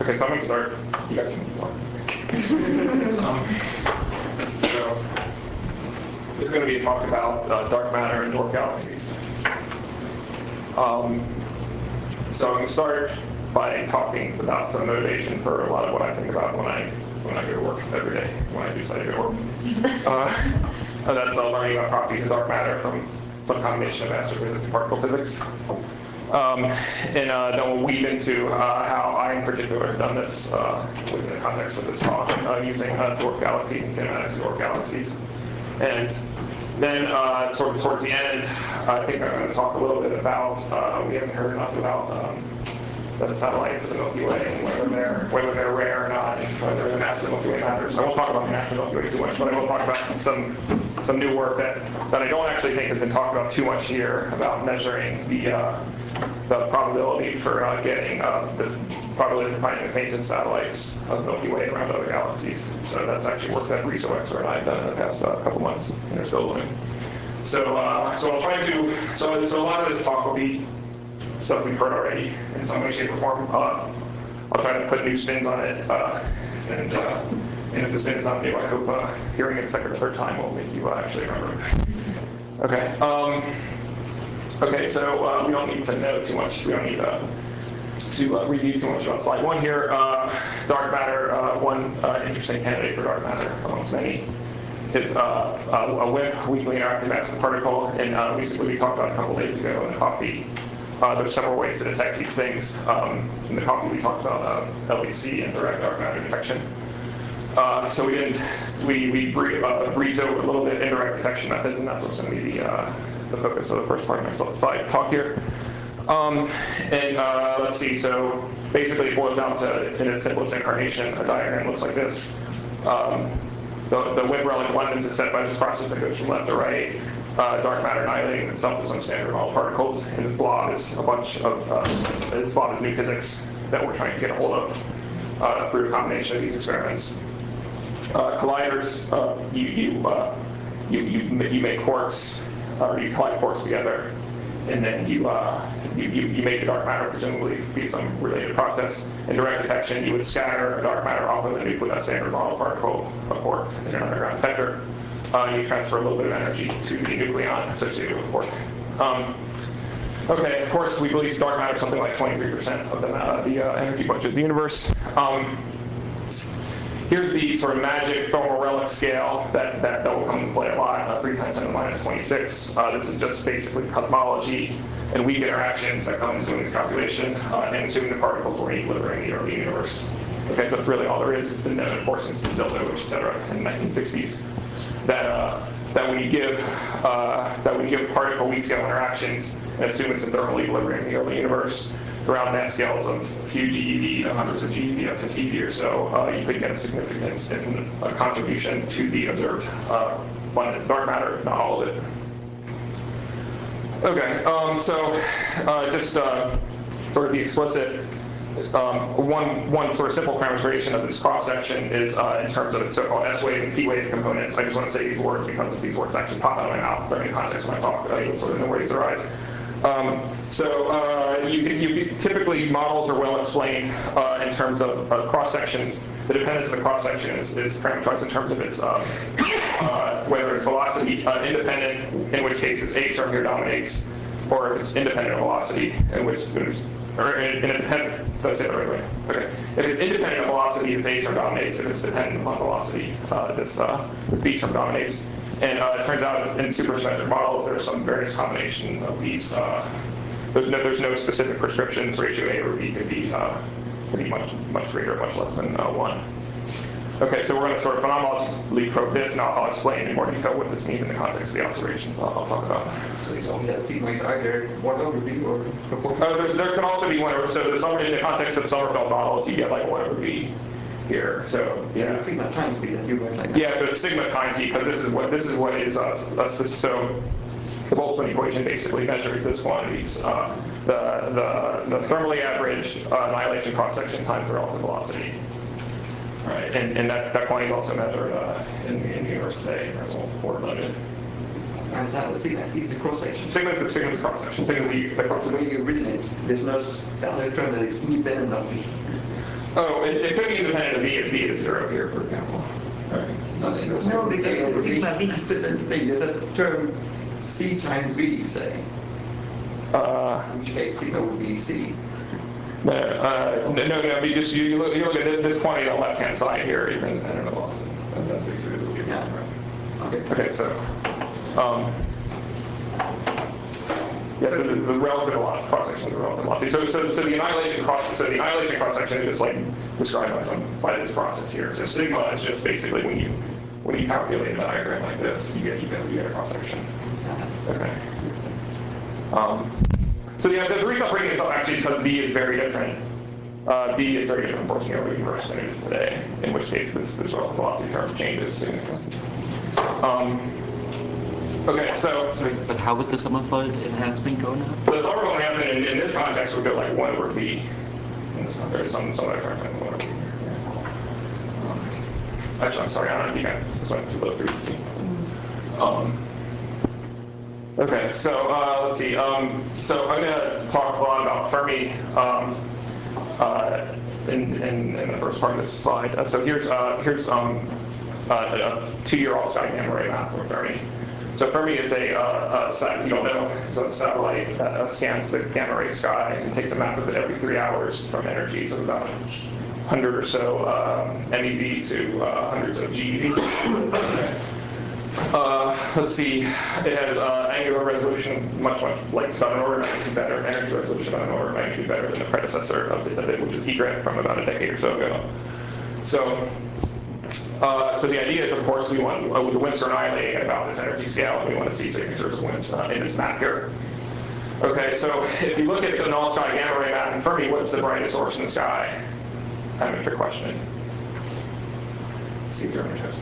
Okay, so I'm going to start. You guys can start. So this is going to be a talk about dark matter and dwarf galaxies. So I'm going to start by talking about some motivation for a lot of what I think about when I go to work every day, when I do scientific work. And that's learning about properties of dark matter from some combination of astrophysics and particle physics. And then we'll weave into how I, in particular, have done this within the context of this talk, using dwarf galaxies and kinematics of dwarf galaxies. And then, sort of towards the end, I think I'm going to talk a little bit about, we haven't heard enough about the satellites of the Milky Way, and whether they're rare or not, and whether the mass of the Milky Way matters. I won't talk about the mass of the Milky Way too much, but I will talk about some new work that I don't actually think has been talked about too much here, about measuring the probability for getting the probability for finding the faintest satellites of the Milky Way around other galaxies. So that's actually work that Riso Exer and I have done in the past couple months, and they're still doing. So I'll try to. So a lot of this talk will be stuff we've heard already in some way, shape, or form. I'll try to put new spins on it, and if the spin is not new, I hope hearing it a second or third time will make you actually remember it. Okay. Okay, so we don't need to know too much. We don't need to review too much about slide one here. Dark matter, one interesting candidate for dark matter amongst many is a WIMP, weakly interacting massive particle. And we talked about a couple days ago in the coffee. There's several ways to detect these things. In the coffee, we talked about LHC and direct dark matter detection. So we breezed over a little bit indirect detection methods, and that's what's going to be the focus of the first part of my slide talk here. Let's see, so basically it boils down to, in its simplest incarnation, a diagram looks like this. The WIMP relic abundance is set by this process that goes from left to right. Dark matter annihilating itself to some standard model particles, and this blob is a bunch of new physics that we're trying to get a hold of through a combination of these experiments. Colliders, you make quarks, or you collide quarks together, and then you make the dark matter presumably via some related process. In direct detection, you would scatter dark matter off of a standard model particle, a quark, in an underground detector. You transfer a little bit of energy to the nucleon associated with quark. Okay, of course, we believe dark matter is something like 23% of the energy budget of the universe. Here's the sort of magic thermal relic scale that will come into play a lot, 3 times 10 to the minus 26. This is just basically cosmology and weak interactions that come into doing this calculation, and assuming the particles were in equilibrium in the early universe. Okay, so that's really all there is. It's been known, of course, since Zildovich, et cetera, in the 1960s, that when you give particle weak scale interactions and assume it's in thermal equilibrium in the early universe, around mass scales of a few GeV to hundreds of GeV up to TeV or so, you could get a significant contribution to the observed abundance of dark matter, if not all of it. Okay, so just sort of be explicit, one sort of simple parameterization of this cross-section is in terms of its so-called S-wave and P-wave components. I just want to say these words because if these words actually pop out of my mouth during the context of my talk, you'll sort of know where these arise. Typically models are well explained in terms of cross-sections. The dependence of the cross-section is parameterized in terms of its whether it's velocity independent, in which case its H term here dominates, or if it's independent of velocity, in which independent. Did I say that right away? Okay. If it's independent of velocity, its A term dominates. If it's dependent upon velocity, this B term dominates. And it turns out in supersymmetric models, there's some various combination of these. There's no specific prescription. This ratio A over B could be much greater, much less than 1. Okay, so we're going to sort of phenomenologically probe this, and I'll explain in more detail what this means in the context of the observations I'll talk about. So it's only that sigma is either 1 over B or proportional? There could also be 1 over, so in the context of Sommerfeld models, you get like 1 over B here. So yeah, it's sigma times B that you went like that. Yeah, so it's sigma times B, because this is what is so the Boltzmann equation basically measures this quantities, the thermally averaged annihilation cross section times the relative velocity. Right, and that quantity is also measured in the universe today. That's all order limited. And that sigma is the cross section. Sigma is the cross section. Sigma is the cross section. When you read it, there's no other term that is independent of B. Oh, it could be independent of V if V is 0 here, for example. Right. No, No, because sigma V. That's the thing. There's a term C times V, say. In which case sigma would be C. No, I mean, just you look at this quantity on the left-hand side here is independent of velocity. That's basically what you're Yeah. right. Okay. Okay, so, yeah, so the relative velocity cross-section is the relative velocity. So the annihilation cross-section is just like described by this process here. So sigma is just basically when you calculate a diagram like this, you get a cross-section. Okay. So the reason I'm bringing this up actually is because B is very different. B is very different from forcing over universe than it is today, in which case this relative velocity term changes significantly. Okay, so But how would the summified enhancement go now? the summified enhancement in this context would go like 1 over V. In this context, there's some other term like 1 over V. Actually, I'm sorry, I don't know if you guys just went too low through to see. Okay, so let's see. So I'm going to talk a lot about Fermi in the first part of this slide. So here's a 2-year all-sky gamma ray map from Fermi. So Fermi is if you don't know, it's a satellite that scans the gamma ray sky and takes a map of it every 3 hours from energies of about 100 or so MeV to hundreds of GeV. Okay. Let's see, it has angular resolution much like about an order of magnitude better, energy resolution about an order of magnitude better than the predecessor of it, which is Egret from about a decade or so ago. So the idea is, of course, the WIMPs are annihilating at about this energy scale, and we want to see signatures of WIMPs in this map here. Okay, so if you look at an all-sky gamma ray map in Fermi, what's the brightest source in the sky? Kind of a trick question. Let's see if you're interested.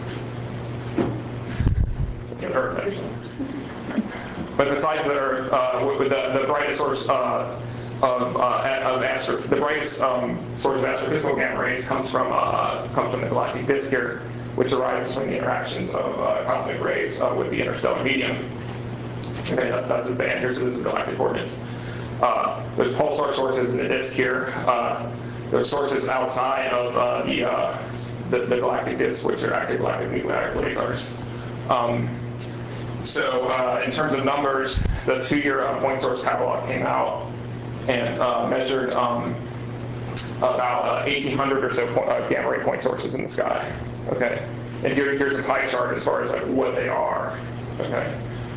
It's the Earth, actually. But besides the Earth, the brightest source of the brightest source of astrophysical gamma rays comes from the galactic disk here, which arises from the interactions of cosmic rays with the interstellar medium. Okay, that's the band here. So this is galactic coordinates. There's pulsar sources in the disk here. There's sources outside of the galactic disk, which are active galactic nuclear quasars. So in terms of numbers, the 2-year point source catalog came out and measured about 1,800 or so gamma ray point sources in the sky. Okay, and here's a pie chart as far as like what they are. Okay,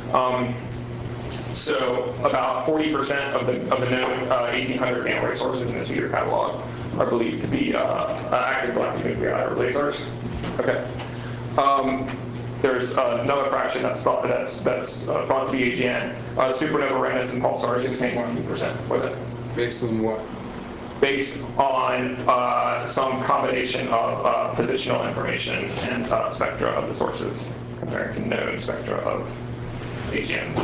so about 40% of the known 1,800 gamma ray sources in the 2-year catalog are believed to be active galactic nuclei or blazars. Okay. There's another fraction that's thought to be AGN. Supernova remnants and pulsars is 10%. What's it? Based on what? Based on some combination of positional information and spectra of the sources, compared to known spectra of AGN.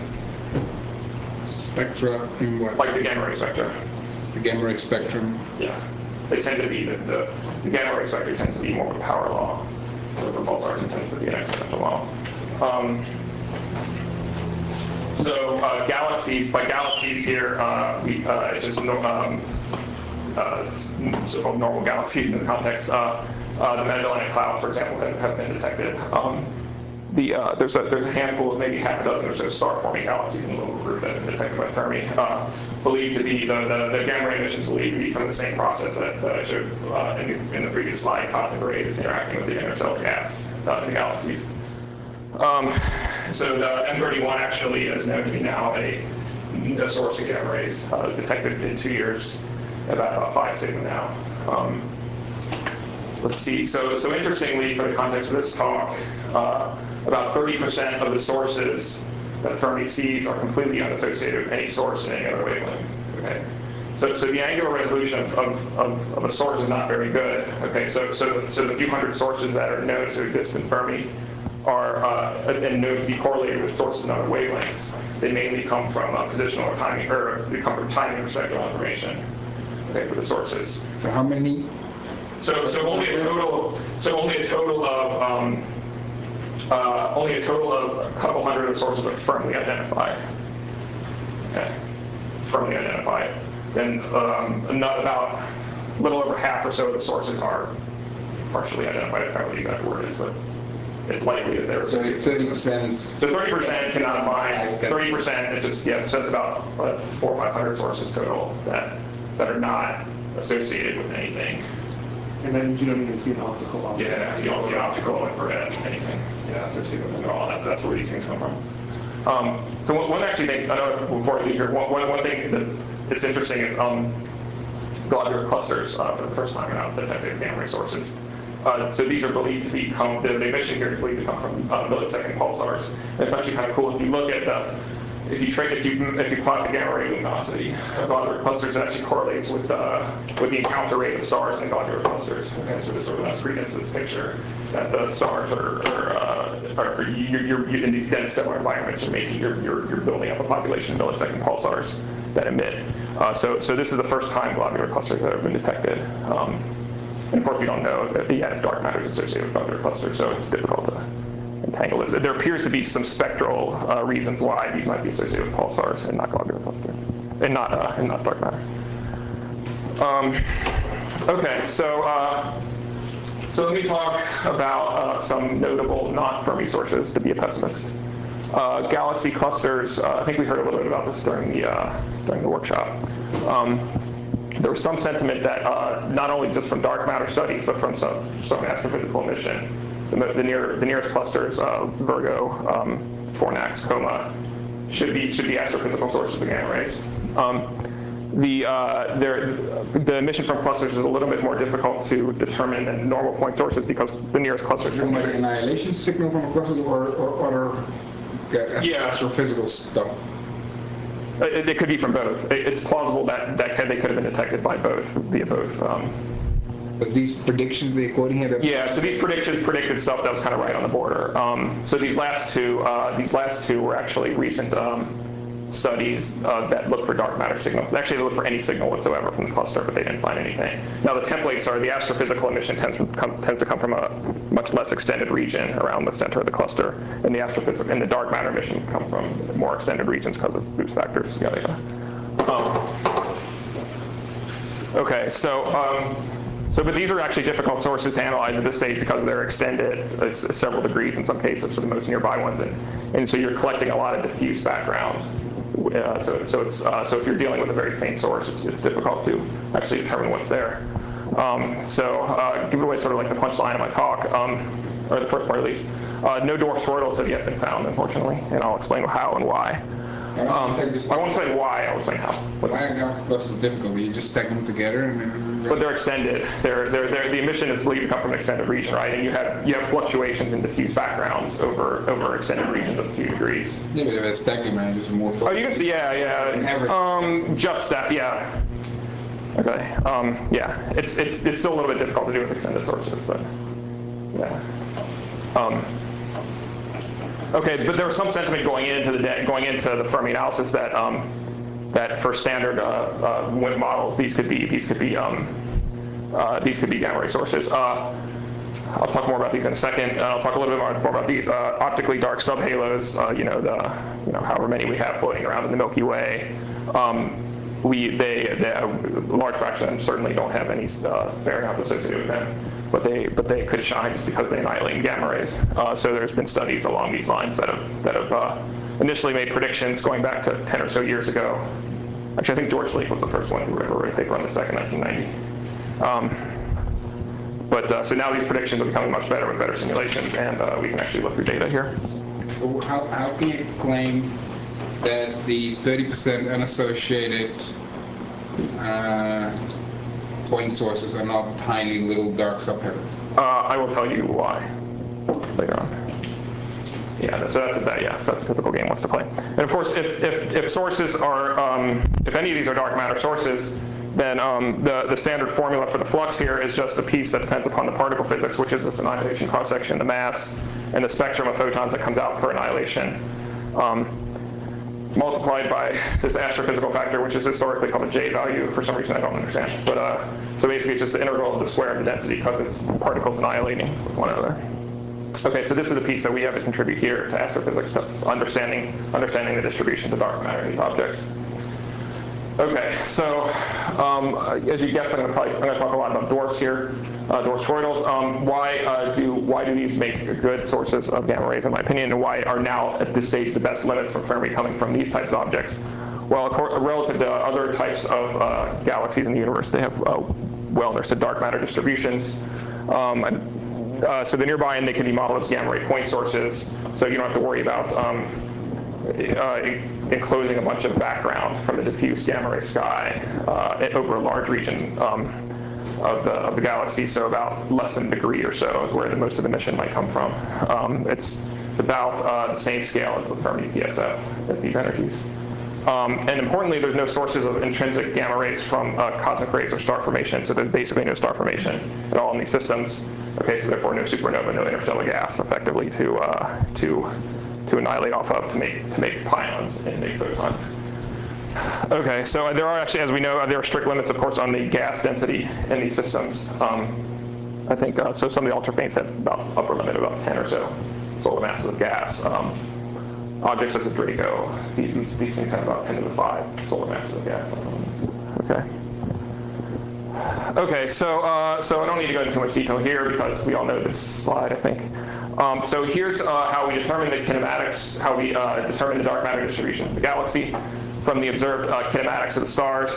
Spectra in what? Like the gamma ray spectra. The gamma ray spectrum? Yeah. They tend to be, the gamma ray spectra tends to be more of a power law. So for pulsars, it tends to be an exponential law. So galaxies, by galaxies here, it's just so-called normal galaxies in this context. The Magellanic Clouds, for example, have been detected. There's a handful of maybe half a dozen or so star-forming galaxies in the little group that have been detected by Fermi, believed to be, the gamma ray emissions believed to be from the same process that I showed in the previous slide. Cosmic rays interacting with the interstellar gas in the galaxies. So the M31 actually is known to be now a source of gamma rays. It was detected in 2 years, about 5 sigma now. Let's see, so interestingly, for the context of this talk, about 30% of the sources that Fermi sees are completely unassociated with any source in any other wavelength. Okay, so the angular resolution of a source is not very good. Okay, so the few hundred sources that are known to exist in Fermi are and known to be correlated with sources in other wavelengths. They mainly come from positional or timing, or they come from timing or spectral information. Okay, for the sources. So how many? So only a total of a couple hundred of sources are firmly identified. Okay, firmly identified. Then not about a little over half or so of the sources are partially identified. I forgot what the exact word is, but it's likely that they're So it's associated. 30%. So 30% cannot bind. 30% it just so it's about 400 or 500 sources total that are not associated with anything. And then you don't even see an optical object. Yeah, so you don't see optical, infrared, anything associated with them at all. That's where these things come from. So one actually thing, I know before I leave here, one thing that's interesting is globular clusters for the first time in detected gamma ray sources. So these are believed to become, the emission here is believed to come from millisecond pulsars. And it's actually kind of cool if you look at if you plot the gamma ray luminosity of globular clusters, it actually correlates with the encounter rate of stars in globular clusters. Okay, so this sort of lends credence to this picture that the stars you're in these dense stellar environments, you're building up a population of millisecond pulsars that emit. So this is the first time globular clusters that have been detected. And of course, we don't know that yet dark matter is associated with globular clusters, so it's difficult to entangle this. There appears to be some spectral reasons why these might be associated with pulsars and not globular clusters, and not dark matter. Okay, so let me talk about some notable non-Fermi sources to be a pessimist. Galaxy clusters. I think we heard a little bit about this during the workshop. There was some sentiment that not only just from dark matter studies, but from some astrophysical emission, the nearest clusters, Virgo, Fornax, Coma, should be astrophysical sources of gamma rays. The emission from clusters is a little bit more difficult to determine than normal point sources because the nearest clusters. Is it like an annihilation signal from a cluster or other astrophysical stuff? It could be from both. It's plausible that they could have been detected by both, via both. But these predictions they're quoting here. Yeah, so these predictions predicted stuff that was kind of right on the border. So these last two were actually recent studies that look for dark matter signals. Actually, they look for any signal whatsoever from the cluster, but they didn't find anything. Now the templates are the astrophysical emission tends to come from a much less extended region around the center of the cluster, and the dark matter emission come from more extended regions because of boost factors. Yada yada. Okay, but these are actually difficult sources to analyze at this stage because they're extended several degrees in some cases for the most nearby ones, and so you're collecting a lot of diffuse background. So if you're dealing with a very faint source, it's difficult to actually determine what's there. Give it away sort of like the punchline of my talk, or the first part at least. No dwarf toroidals have yet been found, unfortunately, and I'll explain how and why. I won't explain why, I'll explain how. Why are dark clusters difficult? You just stack them together and then... But they're extended. The emission is believed to come from an extended region, right? And you have fluctuations in diffuse backgrounds over extended regions of a few degrees. Yeah, but if it's stacking, man, just more... Oh, you can see, yeah. Just that, yeah. Okay, yeah. It's still a little bit difficult to do with extended sources, but yeah. Okay, but there was some sentiment going into the Fermi analysis that that for standard WIMP models, these could be gamma ray sources. I'll talk more about these in a second. I'll talk a little bit more about these optically dark subhalos. However many we have floating around in the Milky Way. A large fraction of them certainly don't have any baryons associated with them, but they could shine just because they annihilate gamma rays. So there's been studies along these lines that have initially made predictions going back to 10 or so years ago. Actually, I think George Lake was the first one who ever wrote a paper on this back in 1990. So now these predictions are becoming much better with better simulations, and we can actually look through data here. So how can you claim that the 30% unassociated point sources are not tiny little dark subhalos? I will tell you why later on. Yeah, so that's a typical game wants to play. And of course, if sources are, if any of these are dark matter sources, then the standard formula for the flux here is just a piece that depends upon the particle physics, which is this annihilation cross-section, the mass, and the spectrum of photons that comes out per annihilation, multiplied by this astrophysical factor, which is historically called a J value. For some reason, I don't understand. But so basically, it's just the integral of the square of the density because it's particles annihilating with one another. Okay, so this is the piece that we have to contribute here to astrophysics, to understanding the distributions of dark matter in these objects. Okay, so as you guessed, I'm going to talk a lot about dwarfs here, dwarf toroidals. Why do these make good sources of gamma rays, in my opinion, and why are now at this stage the best limits from Fermi coming from these types of objects? Well, relative to other types of galaxies in the universe, they have well understood dark matter distributions. So they're nearby, and they can be modeled as gamma ray point sources. So you don't have to worry about enclosing a bunch of background from the diffuse gamma ray sky over a large region of the galaxy. So about less than a degree or so is where most of the emission might come from. It's about the same scale as the Fermi PSF at these energies. And importantly, there's no sources of intrinsic gamma rays from cosmic rays or star formation. So there's basically no star formation at all in these systems. Okay, so therefore no supernova, no interstellar gas, effectively to annihilate off of to make pions and make photons. Okay, so there are actually, as we know, there are strict limits, of course, on the gas density in these systems. I think so. Some of the ultrafaints have about upper limit of about 10 or so solar masses of gas. Objects such as Draco, these things have about 10 to the 5 solar masses of gas. Okay. Okay, so I don't need to go into too much detail here because we all know this slide, I think. So here's how we determine the kinematics, how we determine the dark matter distribution of the galaxy from the observed kinematics of the stars.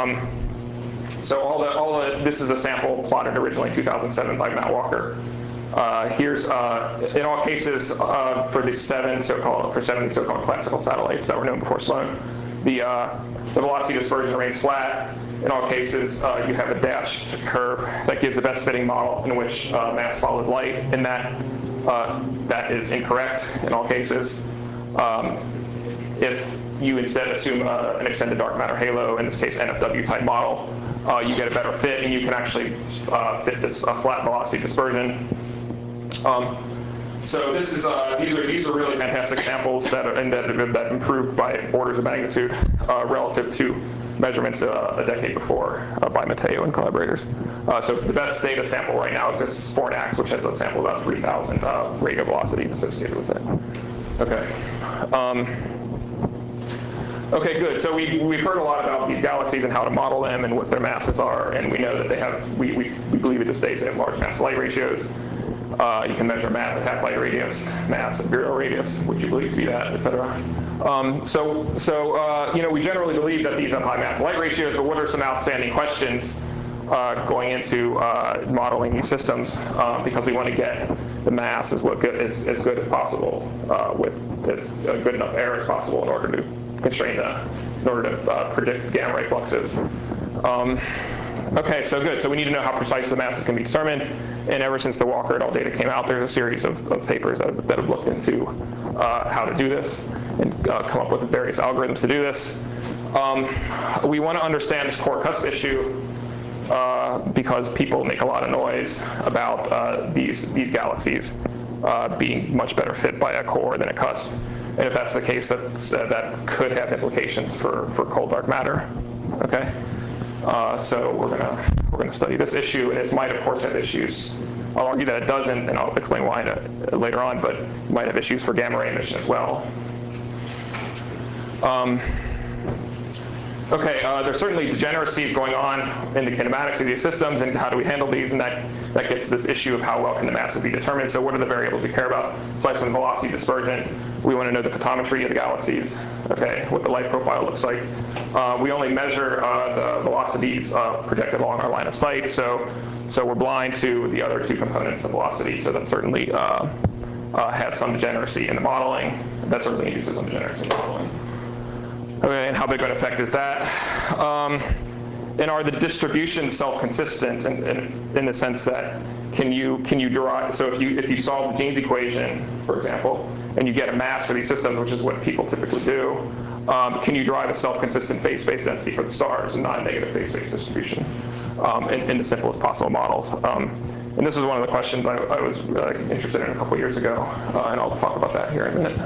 So this is a sample plotted originally in 2007 by Matt Walker. Here's in all cases for the seven so-called classical satellites that were known before Sloan, the velocity dispersion remains flat. In all cases, you have a dashed curve that gives the best fitting model in which mass follows light, and that is incorrect in all cases. If you instead assume an extended dark matter halo, in this case NFW type model, you get a better fit, and you can actually fit this flat velocity dispersion. So these are really fantastic samples that improved by orders of magnitude relative to measurements a decade before by Matteo and collaborators. So the best data sample right now exists Fornax, which has a sample of about 3,000 radio velocities associated with it. Okay. Okay, good. So we've heard a lot about these galaxies and how to model them and what their masses are, and we know that they have. We believe at this stage they have large mass-to-light ratios. You can measure mass at half-light radius, mass at virial radius, which you believe to be that, et cetera. We generally believe that these have high mass-to-light ratios, but what are some outstanding questions going into modeling these systems? Because we want to get the mass as good as possible with a good enough error as possible in order to constrain in order to predict gamma ray fluxes. Okay, so good. So we need to know how precise the masses can be determined. And ever since the Walker et al. Data came out, there's a series of papers that have looked into how to do this and come up with various algorithms to do this. We want to understand this core cusp issue because people make a lot of noise about these galaxies being much better fit by a core than a cusp. And if that's the case, that could have implications for cold dark matter. Okay. So we're gonna study this issue, and it might, of course, have issues. I'll argue that it doesn't, and I'll explain why later on. But it might have issues for gamma ray emission as well. Okay, there's certainly degeneracies going on in the kinematics of these systems, and how do we handle these? And that gets to this issue of how well can the masses be determined. So what are the variables we care about? Aside from the velocity dispersion, we want to know the photometry of the galaxies, okay, what the light profile looks like. We only measure the velocities projected along our line of sight, so we're blind to the other two components of velocity, so that certainly has some degeneracy in the modeling. That certainly induces some degeneracy in the modeling. Okay, and how big of an effect is that? And are the distributions self-consistent in the sense that can you derive? So if you solve the Jeans equation, for example, and you get a mass for these systems, which is what people typically do, can you derive a self-consistent phase space density for the stars and not a negative phase space distribution in the simplest possible models? And this is one of the questions I was interested in a couple years ago, and I'll talk about that here in a minute.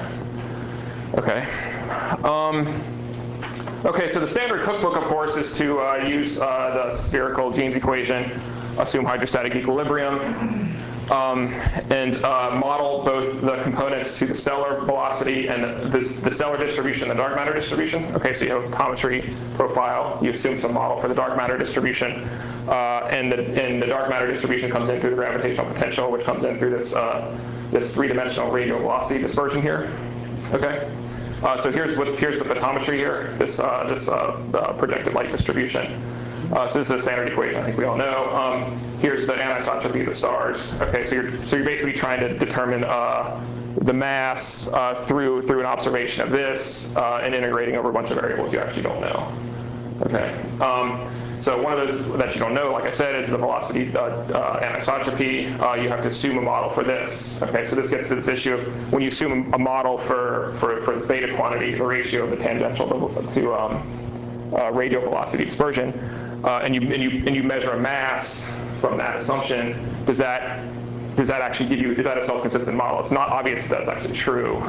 Okay. Okay, so the standard cookbook, of course, is to use the spherical Jeans equation, assume hydrostatic equilibrium. and model both the components to the stellar velocity and the stellar distribution and the dark matter distribution. Okay, so you have a photometry profile. You assume some model for the dark matter distribution. And the dark matter distribution comes in through the gravitational potential, which comes in through this three-dimensional radial velocity dispersion here. Okay, so here's the photometry here. This projected light distribution. So this is a standard equation I think we all know. Here's the anisotropy of the stars. Okay, so you're basically trying to determine the mass through an observation of this and integrating over a bunch of variables you actually don't know. Okay. So one of those that you don't know, like I said, is the velocity anisotropy. You have to assume a model for this. Okay, so this gets to this issue of when you assume a model for the beta quantity, the ratio of the tangential to radial velocity dispersion, and you measure a mass from that assumption. Does that actually give you? Is that a self-consistent model? It's not obvious that's actually true.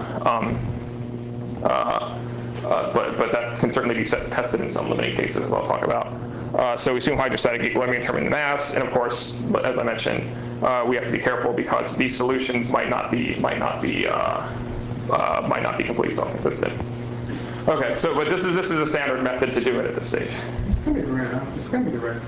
But that can certainly be tested in some limiting cases, as I'll talk about. So we assume hydrostatic equilibrium determine the mass, and of course, as I mentioned, we have to be careful because these solutions might not be completely self-consistent. Okay, so but this is a standard method to do it at this stage. It's going to be the red. It's going to be the red.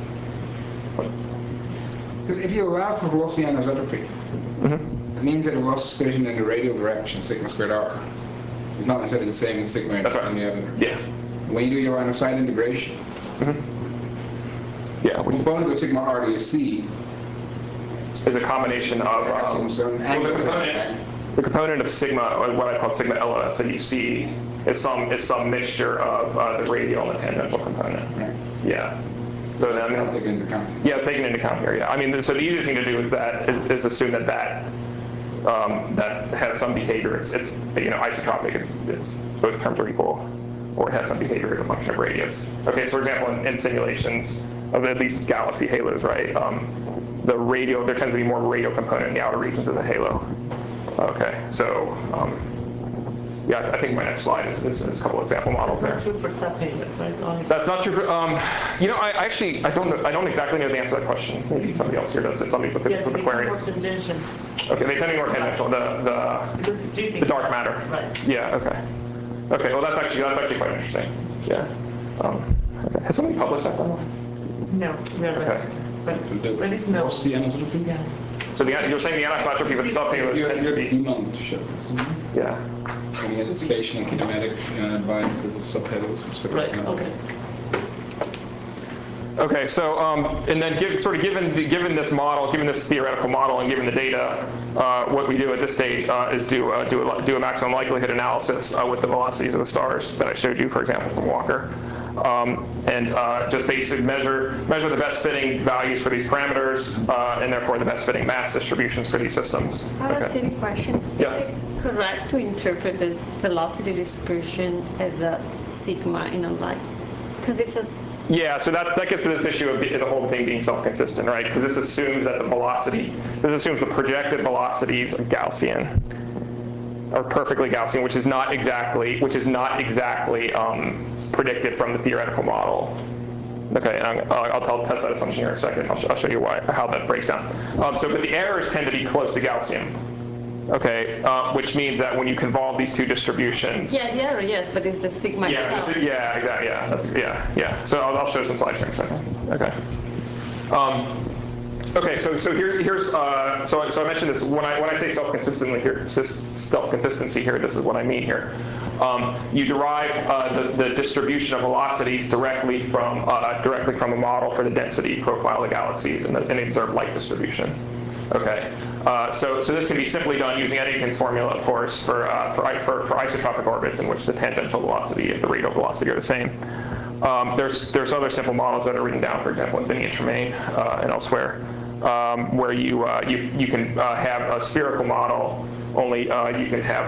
Because if you allow for velocity anisotropy, it means that the velocity dispersion in the radial direction, sigma squared r, is not necessarily the same as sigma in the other. Yeah. When you do your line of sight integration, yeah, the component of sigma r do you see is a combination of the component of sigma, or what I call sigma LOS, that you see is some mixture of the radial and the tangential component. Right. Yeah. So that's taken into account. Yeah, it's taken into account here. Yeah. I mean, so the easiest thing to do is assume that has some behavior. It's isotropic. It's both terms are equal, or it has some behavior as a function of radius. Okay, so for example, in simulations of at least galaxy halos, right? There tends to be more of a radial component in the outer regions of the halo. Okay, so yeah, I think my next slide is a couple example models there. That's not true for subhalos, right? That's not true for, I don't exactly know the answer to that question. Maybe somebody else here does it. Somebody look at the Aquarius. Okay, they tend to be more tangential. The dark matter. Right. Yeah. Okay. Okay. Well, that's actually quite interesting. Yeah. Okay. Has somebody published that demo? No. Okay. But it's no. What's the anisotropy? Yeah. So you're saying the anisotropy with subhalos tends to be. To show this. Yeah. And you had the spatial and kinematic biases of subhalos. Right. Okay. Okay, so and then given this model, given this theoretical model, and given the data, what we do at this stage is do a maximum likelihood analysis with the velocities of the stars that I showed you, for example, from Walker, and just basically measure the best fitting values for these parameters, and therefore the best fitting mass distributions for these systems. I have a silly question. Yeah. Is it correct to interpret the velocity dispersion as a sigma, because it's a. Yeah, so that gets to this issue of the whole thing being self-consistent, right? Because this assumes that this assumes the projected velocities of Gaussian are perfectly Gaussian, which is not exactly predicted from the theoretical model. Okay, and I'll test that assumption here in a second. I'll show you how that breaks down. But the errors tend to be close to Gaussian. Okay, which means that when you convolve these two distributions. Yeah, the error, yes, but it's the sigma itself. Yeah, exactly. Yeah. So I'll show some slides here in a second. Okay. Okay. So here's so I mentioned this when I say self-consistency here. This is what I mean here. You derive the distribution of velocities directly from a model for the density profile of galaxies and the observed light distribution. Okay, so this can be simply done using Eddington's formula, of course, for isotropic orbits in which the tangential velocity and the radial velocity are the same. There's other simple models that are written down, for example, in Binney and Tremaine and elsewhere, where you can have a spherical model. Only you can have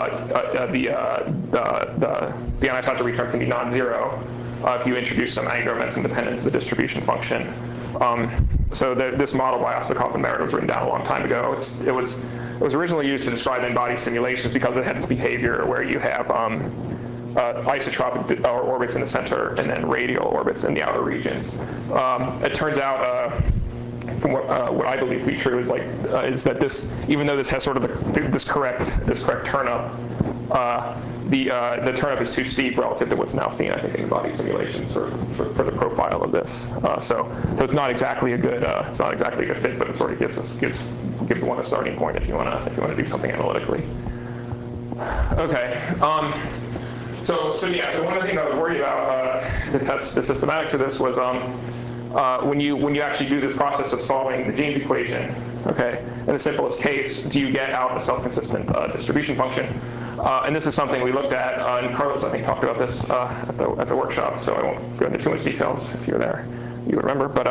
the anisotropy term can be non-zero if you introduce some angular momentum dependence to the distribution function. So this model by Ostapkov and Merritt was written down a long time ago. It was originally used to describe in-body simulations because it had this behavior where you have isotropic orbits in the center and then radial orbits in the outer regions. It turns out from what I believe to be true, is that this, even though this has sort of this correct turn-up, the turn-up is too steep relative to what's now seen, I think, in body simulations for the profile of this. So it's not exactly a good fit, but it sort of gives one a starting point if you want to do something analytically. Okay. So one of the things I was worried about to test the systematics of this was when you actually do this process of solving the James equation. Okay. In the simplest case, do you get out a self-consistent distribution function? And this is something we looked at, and Carlos, I think, talked about this at the workshop, so I won't go into too much details. If you were there, you would remember. But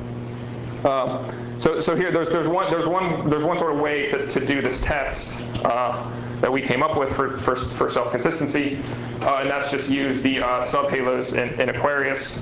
so here, there's one sort of way to do this test that we came up with for self-consistency, and that's just use the subhalos in Aquarius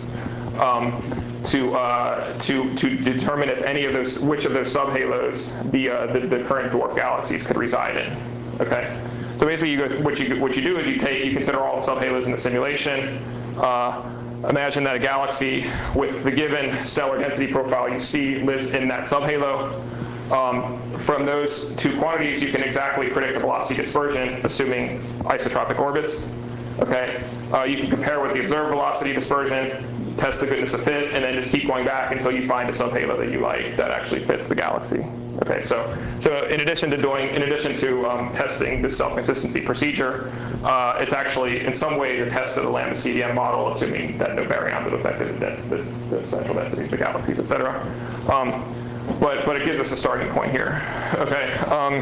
to determine if which of those subhalos the current dwarf galaxies could reside in. Okay. So basically, what you do is you consider all the subhalos in the simulation. Imagine that a galaxy with the given stellar density profile you see lives in that subhalo. From those two quantities, you can exactly predict the velocity dispersion, assuming isotropic orbits. Okay, you can compare with the observed velocity dispersion, test the goodness of fit, and then just keep going back until you find a subhalo that you like that actually fits the galaxy. Okay, so in addition to testing this self-consistency procedure, it's actually in some ways a test of the lambda CDM model, assuming that no baryons have affected the central density of the galaxies, et cetera. But it gives us a starting point here. Okay.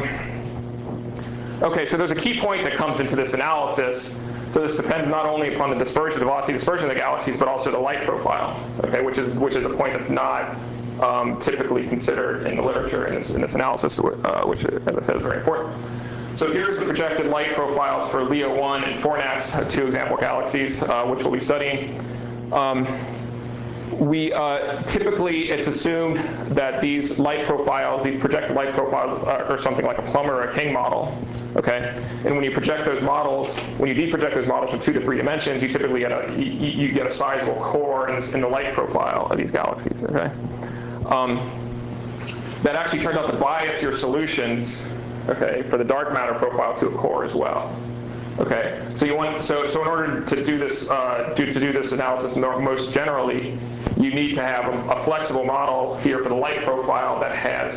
Okay, so there's a key point that comes into this analysis. So this depends not only upon the velocity dispersion of the galaxies, but also the light profile. Okay, which is a point that's not typically considered in the literature in this analysis, which, as I said, is very important. So here's the projected light profiles for Leo 1 and Fornax, two example galaxies, which we'll be studying. Typically, it's assumed that these projected light profiles are something like a Plummer or a King model. Okay, and when you project those models, when you deproject those models from 2 to 3 dimensions, you typically get a sizable core in the light profile of these galaxies. Okay, that actually turns out to bias your solutions. Okay, for the dark matter profile to a core as well. Okay, so in order to do this analysis most generally, you need to have a flexible model here for the light profile that has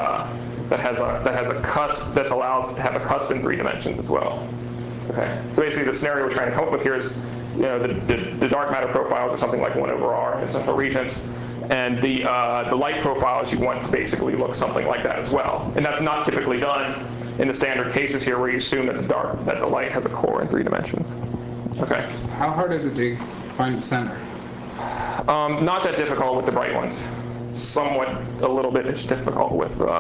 a cusp that allows to have a cusp in 3 dimensions as well. Okay, so basically the scenario we're trying to come up with here is, the dark matter profiles are something like 1 over R in the central regions, and the light profiles you want to basically look something like that as well. And that's not typically done in the standard cases here, where you assume that the light has a core in 3 dimensions. Okay. How hard is it to find the center? Not that difficult with the bright ones. Somewhat a little bit is difficult with the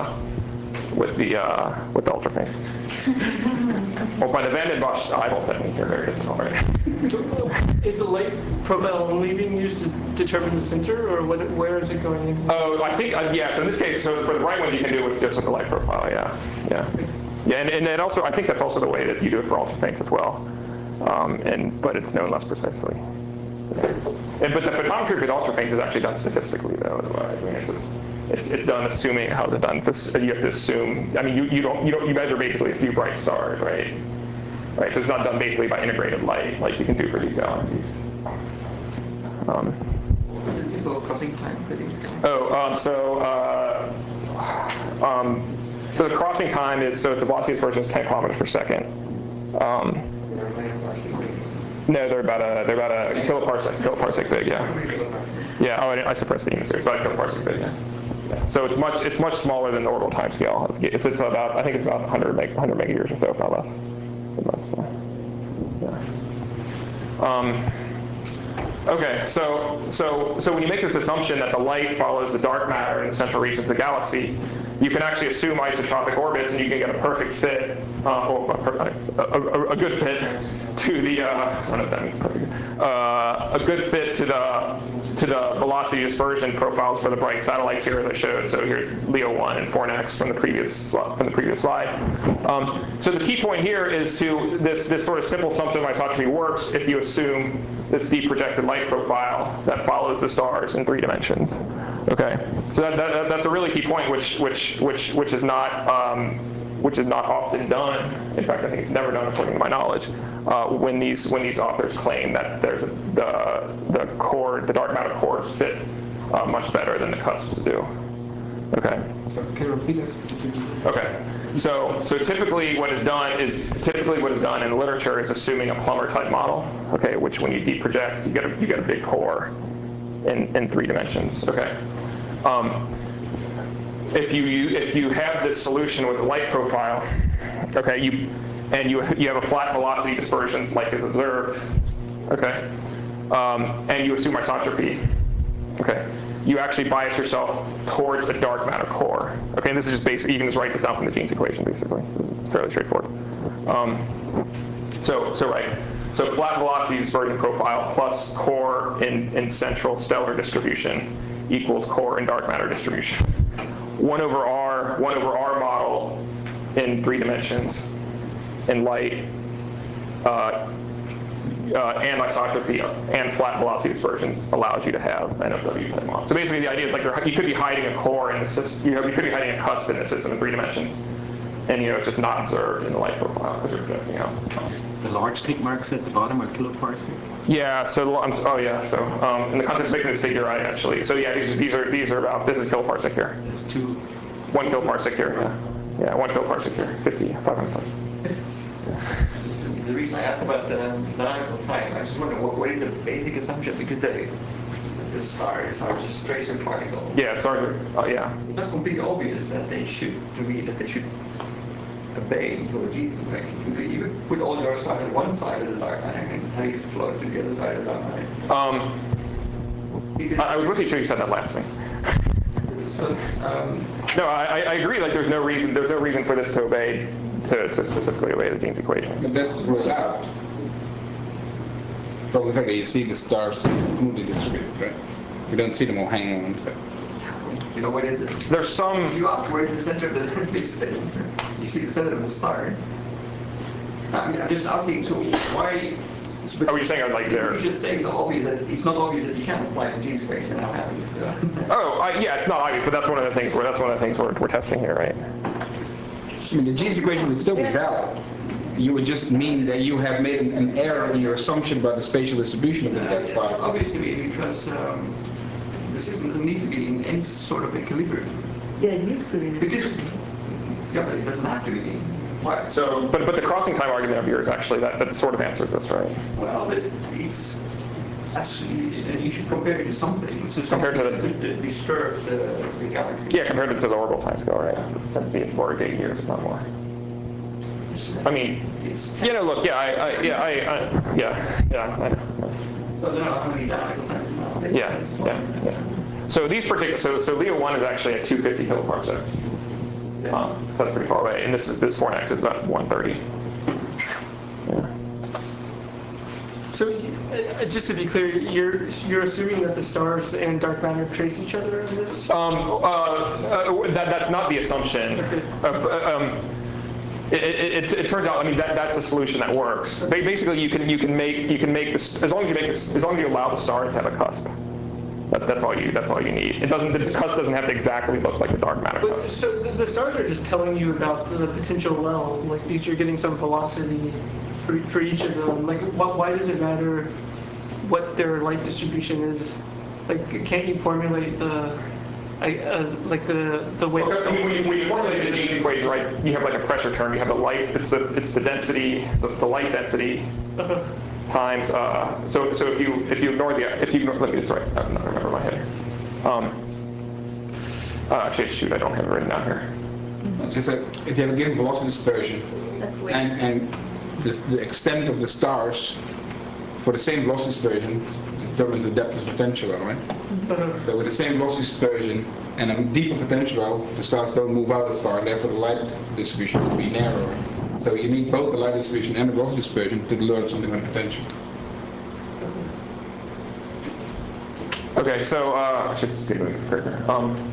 ultra faints. Well, by the Van den Bosch eyeball technique, they're very difficult, right? Is the light profile only being used to determine the center, or where is it going into? Oh, I think yeah. So in this case, for the bright one, you can do it just with the light profile. Yeah. And then also, I think that's also the way that you do it for ultra faints as well. But it's known less precisely. But the photometry for the ultra faints is actually done statistically, though. I mean, it's done assuming. How's it done? You have to assume. I mean, you measure basically a few bright stars, right? Right. So it's not done basically by integrated light like you can do for these galaxies. What's the typical crossing time for these guys? So the crossing time is, so the velocity dispersion is 10 kilometers per second. No, they're about a kiloparsec big, yeah. Yeah. Oh, I suppressed the units here. It's like kiloparsec big, yeah. So it's much smaller than the orbital timescale. It's about, I think it's about 100 megayears or so, if not less. Yeah. Okay, so when you make this assumption that the light follows the dark matter in the central regions of the galaxy, you can actually assume isotropic orbits, and you can get a perfect fit, a good fit to the I don't know if that means perfect. A good fit to the velocity dispersion profiles for the bright satellites here that I showed. So here's Leo 1 and Fornax from the previous slide. So the key point here is to this sort of simple assumption of isotropy works if you assume this deep projected light profile that follows the stars in 3 dimensions. Okay, so that's a really key point, which is not often done. In fact, I think it's never done, according to my knowledge, when these authors claim that there's the dark matter cores fit much better than the cusps do. Okay. So can you repeat this? Okay. So typically what is done in literature is assuming a Plummer type model. Okay, which when you deproject, you get a big core in 3 dimensions. Okay. If you have this solution with a light profile, okay, you have a flat velocity dispersion like is observed, okay, and you assume isotropy, okay, you actually bias yourself towards a dark matter core. Okay, and this is just basic. You can just write this down from the Jeans equation, basically. It's fairly straightforward. So flat velocity dispersion profile plus core in central stellar distribution equals core in dark matter distribution. 1 over R model in 3 dimensions in light and isotropy and flat velocity dispersion allows you to have an NFW type model. So basically the idea is like you could be hiding a core in the system, you could be hiding a cusp in the system in 3 dimensions, and it's just not observed in the light profile because you're projecting out. The large tick marks at the bottom are kiloparsec? Yeah, so in the context of making this figure, so yeah, these are about, this is kiloparsec here. There's 1 kiloparsec here, yeah, 1 kiloparsec here, 500 parsecs. The reason I asked about the dynamical time, I just wonder what is the basic assumption, because the stars are just tracer particles. Yeah, stars are, yeah. It's not completely obvious that they should obey your G's direction. You could put all your stars on one side of the dark matter and have you float to the other side of the dark matter. I was really sure you said that last thing. No, I agree. Like, there's no reason for this to specifically obey the Jeans equation. But that's ruled out. From the fact that you see the stars smoothly distributed, right? You don't see them all hanging on one side. You know what it is? There's some. If you ask where is the center of these things, you see the center of the star. I'm just asking, so why? Are we saying like there? You just say it's obvious that it's not obvious that you can't apply the Jeans equation. How happens it? So. Yeah, it's not obvious, but that's one of the things we're testing here, right? I mean, the Jeans equation would still be valid. You would just mean that you have made an error in your assumption about the spatial distribution of the gas It's particles. not obvious to me because the system doesn't need to be in any sort of equilibrium. Yeah, it needs to be. Because, yeah, but it doesn't have to be. Why? So, but the crossing time argument of yours actually that sort of answers this, right? Well, it's actually you should compare it to something. So Compared to that disturb the galaxy. Yeah, compared to the orbital timescale, right? It's said to be 4 to 8 years, if not more. I mean, It's look, I know. So I don't know how many dynamical times now. Yeah. So these particular, so Leo 1 is actually at 250 kiloparsecs. So that's pretty far away, and this Fornax is at 130. Yeah. So just to be clear, you're assuming that the stars and dark matter trace each other in this? That's not the assumption. Okay. It turns out, I mean, that's a solution that works. Basically, you can make this as long as you allow the star to have a cusp. That's all you need. The cusp doesn't have to exactly look like the dark matter But, cusp. so the stars are just telling you about the potential well, like these you're getting some velocity for each of them. Like, why does it matter what their light distribution is? Like, can't you formulate the way? Because when you formulate the Jeans equation, right, you have like a pressure term. You have the light. It's the density, the light density times. So if you ignore let me just write. I'm not remember my head here. Actually, shoot, I don't have it written down here. Just if you have a given velocity dispersion, That's weird. and the extent of the stars for the same velocity dispersion determines the depth of the potential well, right? So with the same velocity dispersion and a deeper potential well, the stars don't move out as far, and therefore the light distribution will be narrower. So you need both the light distribution and the velocity dispersion to learn something about potential. Okay, so I should see if I can figure.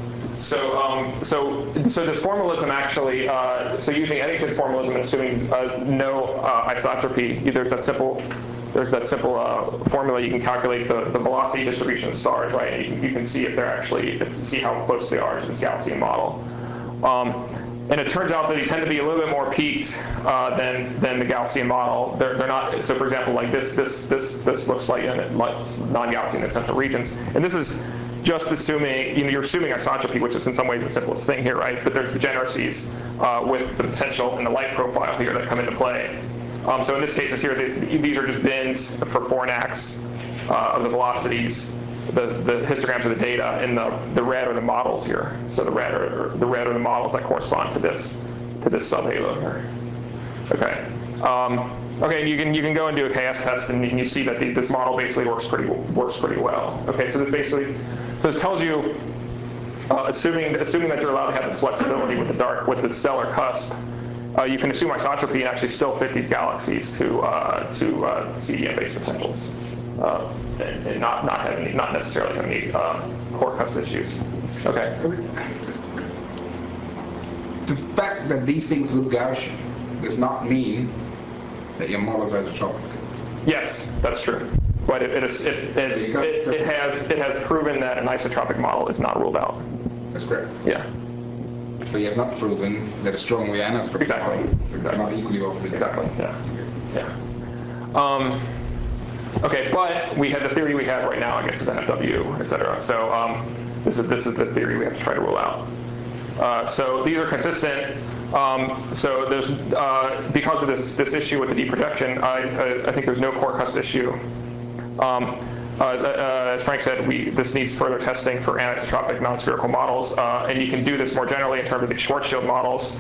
So this formalism actually, so using Eddington's formalism and assuming no isotropy, either it's that simple there's that simple formula. You can calculate the velocity distribution of stars, right? And you can see if they're actually, see how close they are to this Gaussian model. And it turns out that they tend to be a little bit more peaked than the Gaussian model. They're not. So, for example, like this looks like non-Gaussian in central regions, and this is just assuming, you're assuming isotropy, which is in some ways the simplest thing here, right? But there's degeneracies with the potential and the light profile here that come into play. So in this case, here these are just bins for Fornax of the velocities. The histograms of the data, and the red are the models here. So the red are the models that correspond to this subhalo here. Okay. Okay, and you can go and do a KS test, and you see that this model basically works pretty well. Okay, so this tells you, assuming that you're allowed to have this flexibility with the stellar cusp, you can assume isotropy and actually still fit these galaxies to CDM-based potentials. And not necessarily have any core cusp issues. Okay. The fact that these things look Gaussian does not mean that your model is isotropic. Yes, that's true. But it has proven that an isotropic model is not ruled out. That's correct. Yeah. But you have not proven that a strongly anisotropic Exactly. Exactly. Not equally opposite. Exactly. Yeah. Okay, but we had the theory we have right now, I guess, is NFW, et cetera. So this is the theory we have to try to rule out. So these are consistent. So there's because of this issue with the deep projection, I think there's no core cusp issue. As Frank said, this needs further testing for anisotropic non-spherical models, and you can do this more generally in terms of the Schwarzschild models.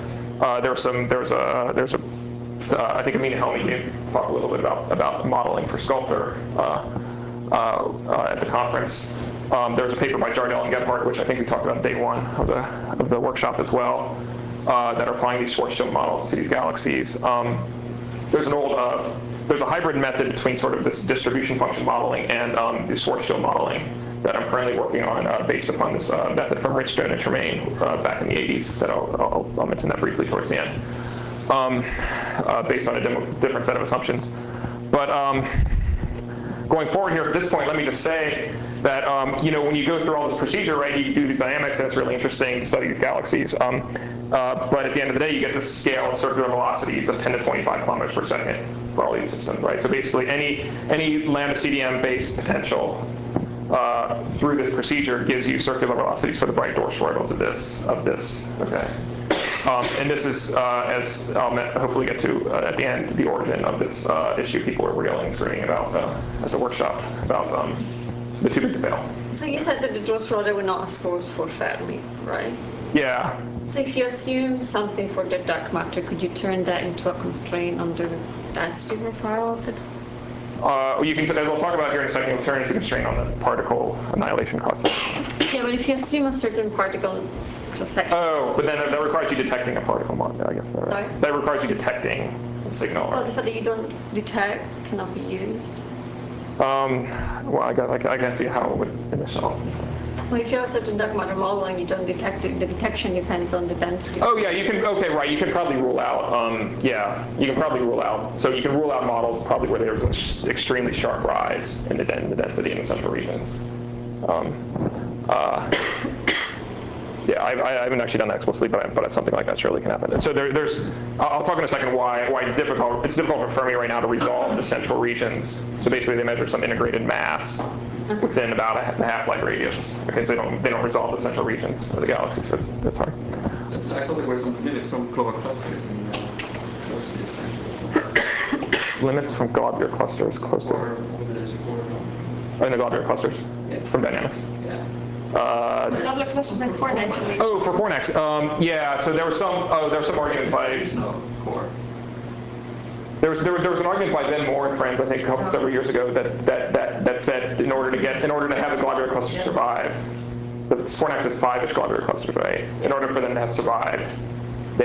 I think Amina Helmy gave talk a little bit about modeling for Sculptor at the conference. There's a paper by Jardel and Gebhardt, which I think we talked about day one of the workshop as well, that are applying these Schwarzschild models to these galaxies. There's a hybrid method between sort of this distribution function modeling and the Schwarzschild modeling that I'm currently working on based upon this method from Richstone and Tremaine back in the 80s. That I'll mention that briefly towards the end. Based on a different set of assumptions. But going forward here at this point, let me just say that when you go through all this procedure, right, you do these dynamics, and it's really interesting to study these galaxies. But at the end of the day, you get this scale of circular velocities of 10 to 25 kilometers per second for all these systems, right? So basically, any lambda CDM-based potential through this procedure gives you circular velocities for the bright dwarf toroidals of this. Okay. And this is, as I'll hopefully get to at the end, the origin of this issue people were screaming about at the workshop about the too big to fail. So you said that the dwarf toroidal were not a source for Fermi, right? Yeah. So if you assume something for the dark matter, could you turn that into a constraint on the density profile of the? You can, as I'll talk about here in a second, you'll turn into a constraint on the particle annihilation cluster. Yeah, but if you assume a certain particle per second. Oh, but then that requires you detecting a particle model, I guess. Right? Sorry? That requires you detecting a signal. Well, the fact that you don't detect cannot be used. Well, I can't see how it would initial. Well, if you have a certain dark matter model and you don't detect it, the detection depends on the density. Oh yeah, you can. Okay, right. You can probably rule out. You can probably rule out. So you can rule out models probably where there's an extremely sharp rise in the density in the central regions. Yeah, I haven't actually done that explicitly, but something like that surely can happen. And so there's. I'll talk in a second why it's difficult. It's difficult for Fermi right now to resolve the central regions. So basically, they measure some integrated mass within about a half-life radius. Okay, so they don't resolve the central regions of the galaxy. So that's hard. I thought there were some limits from globular clusters and close to the center. Limits from globular clusters close to. Or whether there's a core. In the globular clusters from dynamics. Yeah. Globular clusters and Fornax. Oh, for Fornax. Yeah. So there was some argument by. There's no core. There was an argument by Ben Moore and friends, I think, several years ago that said in order to have the globular cluster survive, the Fornax has 5-ish globular clusters, right? In order for them to have survived, the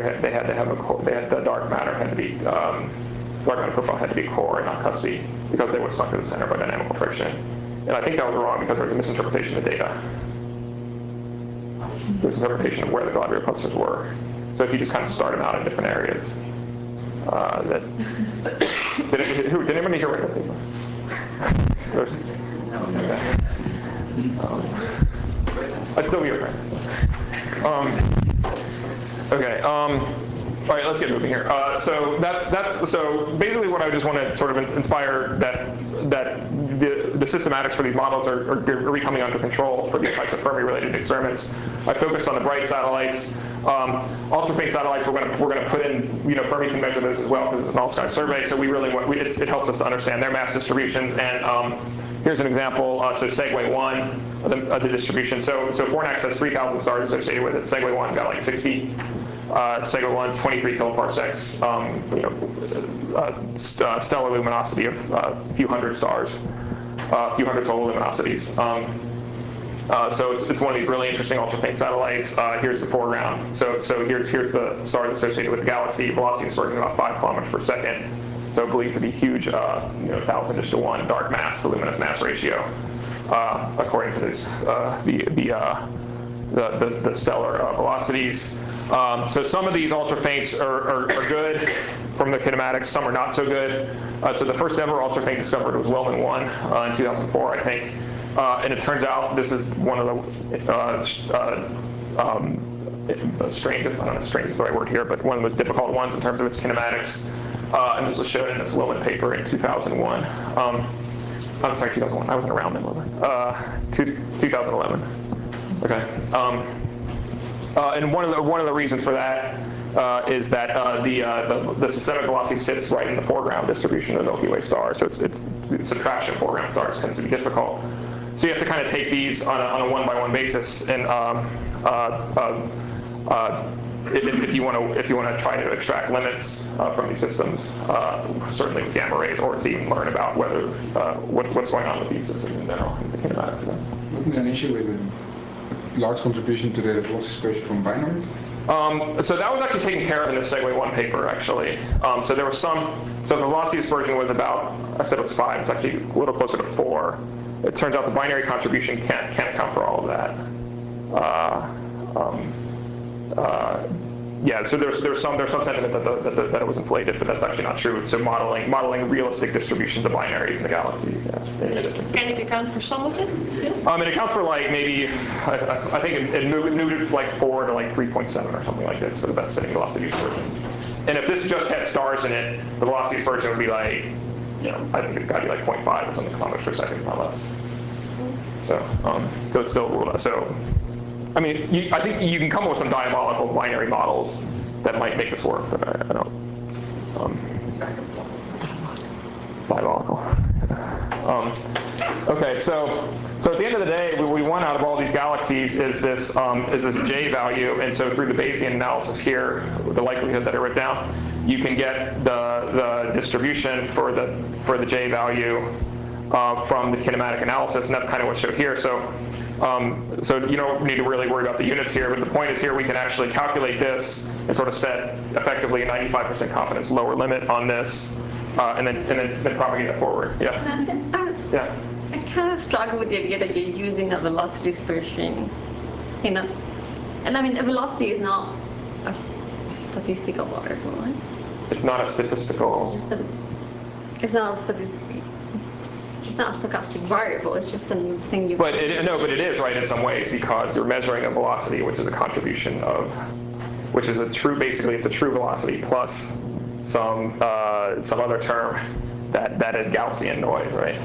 dark matter had to be dark matter profile had to be core and not custody because they would suck to the center by dynamical friction. And I think that was wrong because there was a misinterpretation of data. There's an interpretation of where the globular clusters were. So if you just kind of start them out in different areas. Did anybody here read that paper? I'd still be your friend. Okay. All right, let's get moving here. So so basically what I just want to sort of inspire that the systematics for these models are becoming under control for these types of Fermi-related experiments. I focused on the bright satellites. Ultra-faint satellites, we're going to put in, Fermi can measure those as well because it's an all-sky survey. So we really want, it helps us to understand their mass distributions. And here's an example. So Segway 1 of the distribution. So Fornax has 3,000 stars associated with it. Segway 1's got like 60. Segway 1's 23 kiloparsecs. Stellar luminosity of a few hundred stars, a few hundred solar luminosities. So it's one of these really interesting ultra-faint satellites. Here's the foreground. So here's the stars associated with the galaxy. Velocity is starting about 5 kilometers per second. So believed to be huge, 1,000-to-1 dark mass to luminous mass ratio, according to this, the stellar velocities. So some of these ultra-faints are good from the kinematics, some are not so good. So the first ever ultra-faint discovered was Wellman 1 in 2004, I think. And it turns out this is one of the strangest, I don't know if strangest is the right word here, but one of the most difficult ones in terms of its kinematics. And this was shown in this Wellman paper in 2001. I'm sorry, 2001. I wasn't around then, was I? 2011. Okay. And one of the reasons for that is that the systemic velocity sits right in the foreground distribution of the Milky Way stars. So it's subtraction of foreground stars tends to be difficult. So you have to kind of take these on a one-by-one basis, and if you want to try to extract limits from these systems, certainly with gamma rays, or to even learn about whether what's going on with these systems in general, the kinematics. Wasn't there an issue with a large contribution to the velocity dispersion from binaries? So that was actually taken care of in the Segway 1 paper, actually. So there was so the velocity dispersion was about, I said it was 5, it's actually a little closer to 4. It turns out the binary contribution can't account for all of that. Yeah, so there's some sentiment that it was inflated, but that's actually not true. So modeling realistic distributions of binaries in the galaxies. Yeah, Can it account for some of it? Yeah. It accounts for like maybe I think it moved like 4 to like 3.7 or something like this for the best fitting velocity dispersion. And if this just had stars in it, the velocity dispersion would be like, I think it's got to be like 0.5 or something kilometers per second, not less. So it's still I mean, I think you can come up with some diabolical binary models that might make this work, but I don't. Diabolical. Okay, so at the end of the day, what we want out of all these galaxies is this J value, and so through the Bayesian analysis here, the likelihood that I wrote down, you can get the distribution for the J value from the kinematic analysis, and that's kind of what's shown here. So you don't need to really worry about the units here, but the point is here we can actually calculate this and sort of set effectively a 95% confidence lower limit on this, and then propagate it forward. Yeah. Yeah. I kind of struggle with the idea that you're using a velocity dispersion, and I mean, a velocity is not a statistical variable, right? It's not a statistical. It's not a statistical. It's not a stochastic variable. It's just a thing you. But it is, right, in some ways, because you're measuring a velocity, which is a contribution of, which is basically it's a true velocity plus some other term that is Gaussian noise, right?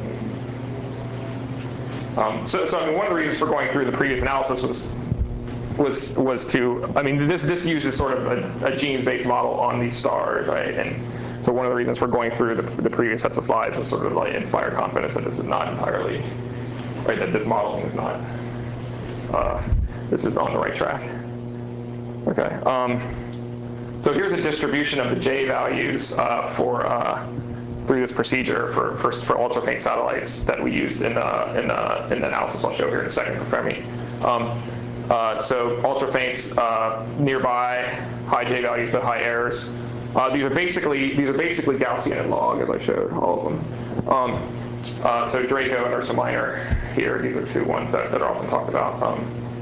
So I mean, one of the reasons for going through the previous analysis was to, I mean, this uses sort of a genes-based model on these stars, right? And so one of the reasons for going through the previous sets of slides was sort of like inspire confidence that this is not entirely, right, that this modeling is not, this is on the right track. Okay. So here's a distribution of the J values through this procedure for ultra-faint satellites that we used in the analysis I'll show here in a second for Fermi. So ultra-faints nearby, high J values but high errors. These are basically Gaussian in log, as I showed, all of them. So Draco and Ursa Minor here, these are two ones that are often talked about.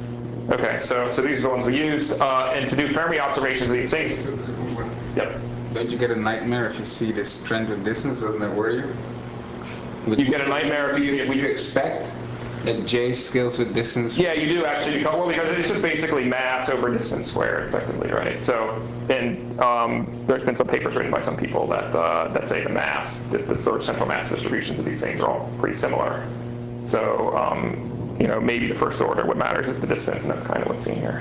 Okay, so these are the ones we used. And to do Fermi observations of these things. Yep. Don't you get a nightmare if you see this trend with distance? Doesn't that worry you? You get a nightmare if you see it. Would you expect that J scales with distance? Yeah, you do actually. Well, because it's just basically mass over distance squared, effectively, right? So, and there's been some papers written by some people that say the sort of central mass distributions of these things are all pretty similar. So, maybe the first order, what matters is the distance, and that's kind of what's seen here.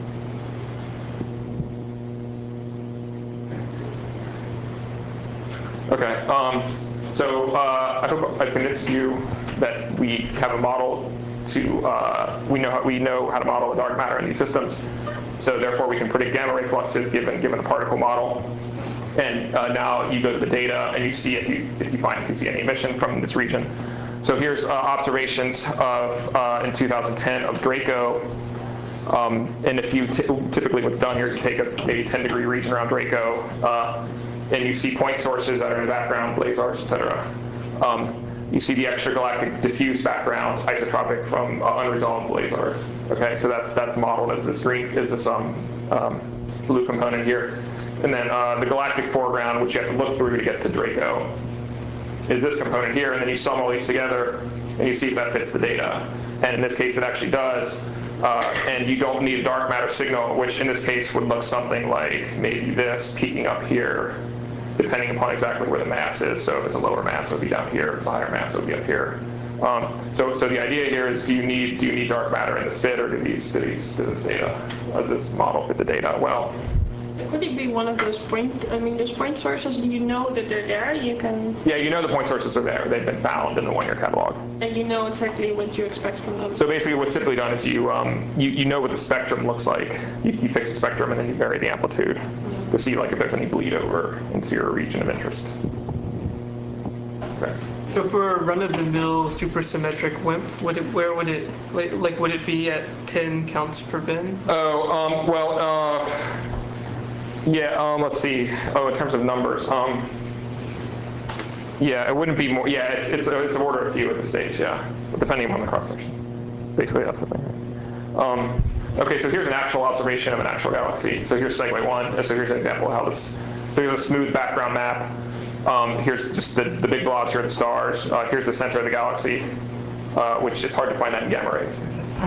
Okay, so I hope I've convinced you that we have a model we know how to model the dark matter in these systems. So therefore we can predict gamma ray fluxes given the particle model. And now you go to the data and you see if you see any emission from this region. So here's observations in 2010 of Draco. And if you typically what's done here is you take a maybe 10-degree region around Draco, and you see point sources that are in the background, blazars, etc. You see the extragalactic diffuse background, isotropic from unresolved blazars. Okay, so that's modeled as this blue component here, and then the galactic foreground, which you have to look through to get to Draco, is this component here, and then you sum all these together and you see if that fits the data. And in this case, it actually does. And you don't need a dark matter signal, which in this case would look something like maybe this peaking up here, depending upon exactly where the mass is. So if it's a lower mass, it would be down here. If it's a higher mass, it would be up here. So the idea here is, do you need dark matter in this fit, or does this model fit the data well? So could it be one of those those point sources? Do you know that they're there? You can. Yeah, you know the point sources are there. They've been found in the 1-year catalog. And you know exactly what you expect from them. So basically, what's simply done is you know what the spectrum looks like. You fix the spectrum and then you vary the amplitude to see if there's any bleed over into your region of interest. Okay. So for a run-of-the-mill supersymmetric WIMP, where would it would it be at 10 counts per bin? Let's see. Oh, in terms of numbers, yeah, it wouldn't be more. Yeah, it's an order of few at this stage. Yeah, depending upon the cross section. Basically, that's the thing. Okay, so here's an actual observation of an actual galaxy. So here's Segue 1. So here's an example of how this. So here's a smooth background map. Here's just the big blobs here are the stars. Here's the center of the galaxy, which it's hard to find that in gamma rays.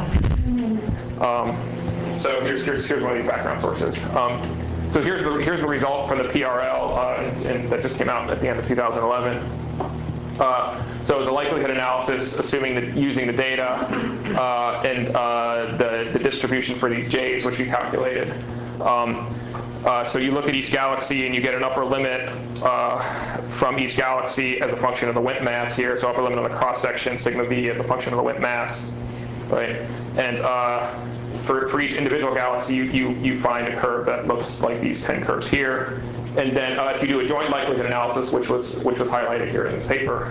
So here's one of these background sources. So here's the result from the PRL and that just came out at the end of 2011. So it was a likelihood analysis, assuming that using the data and the distribution for these J's, which we calculated. So you look at each galaxy and you get an upper limit from each galaxy as a function of the WIMP mass here. So upper limit on the cross section, sigma v, as a function of the WIMP mass, right? And for each individual galaxy, you find a curve that looks like these 10 curves here. And then if you do a joint likelihood analysis, which was highlighted here in this paper,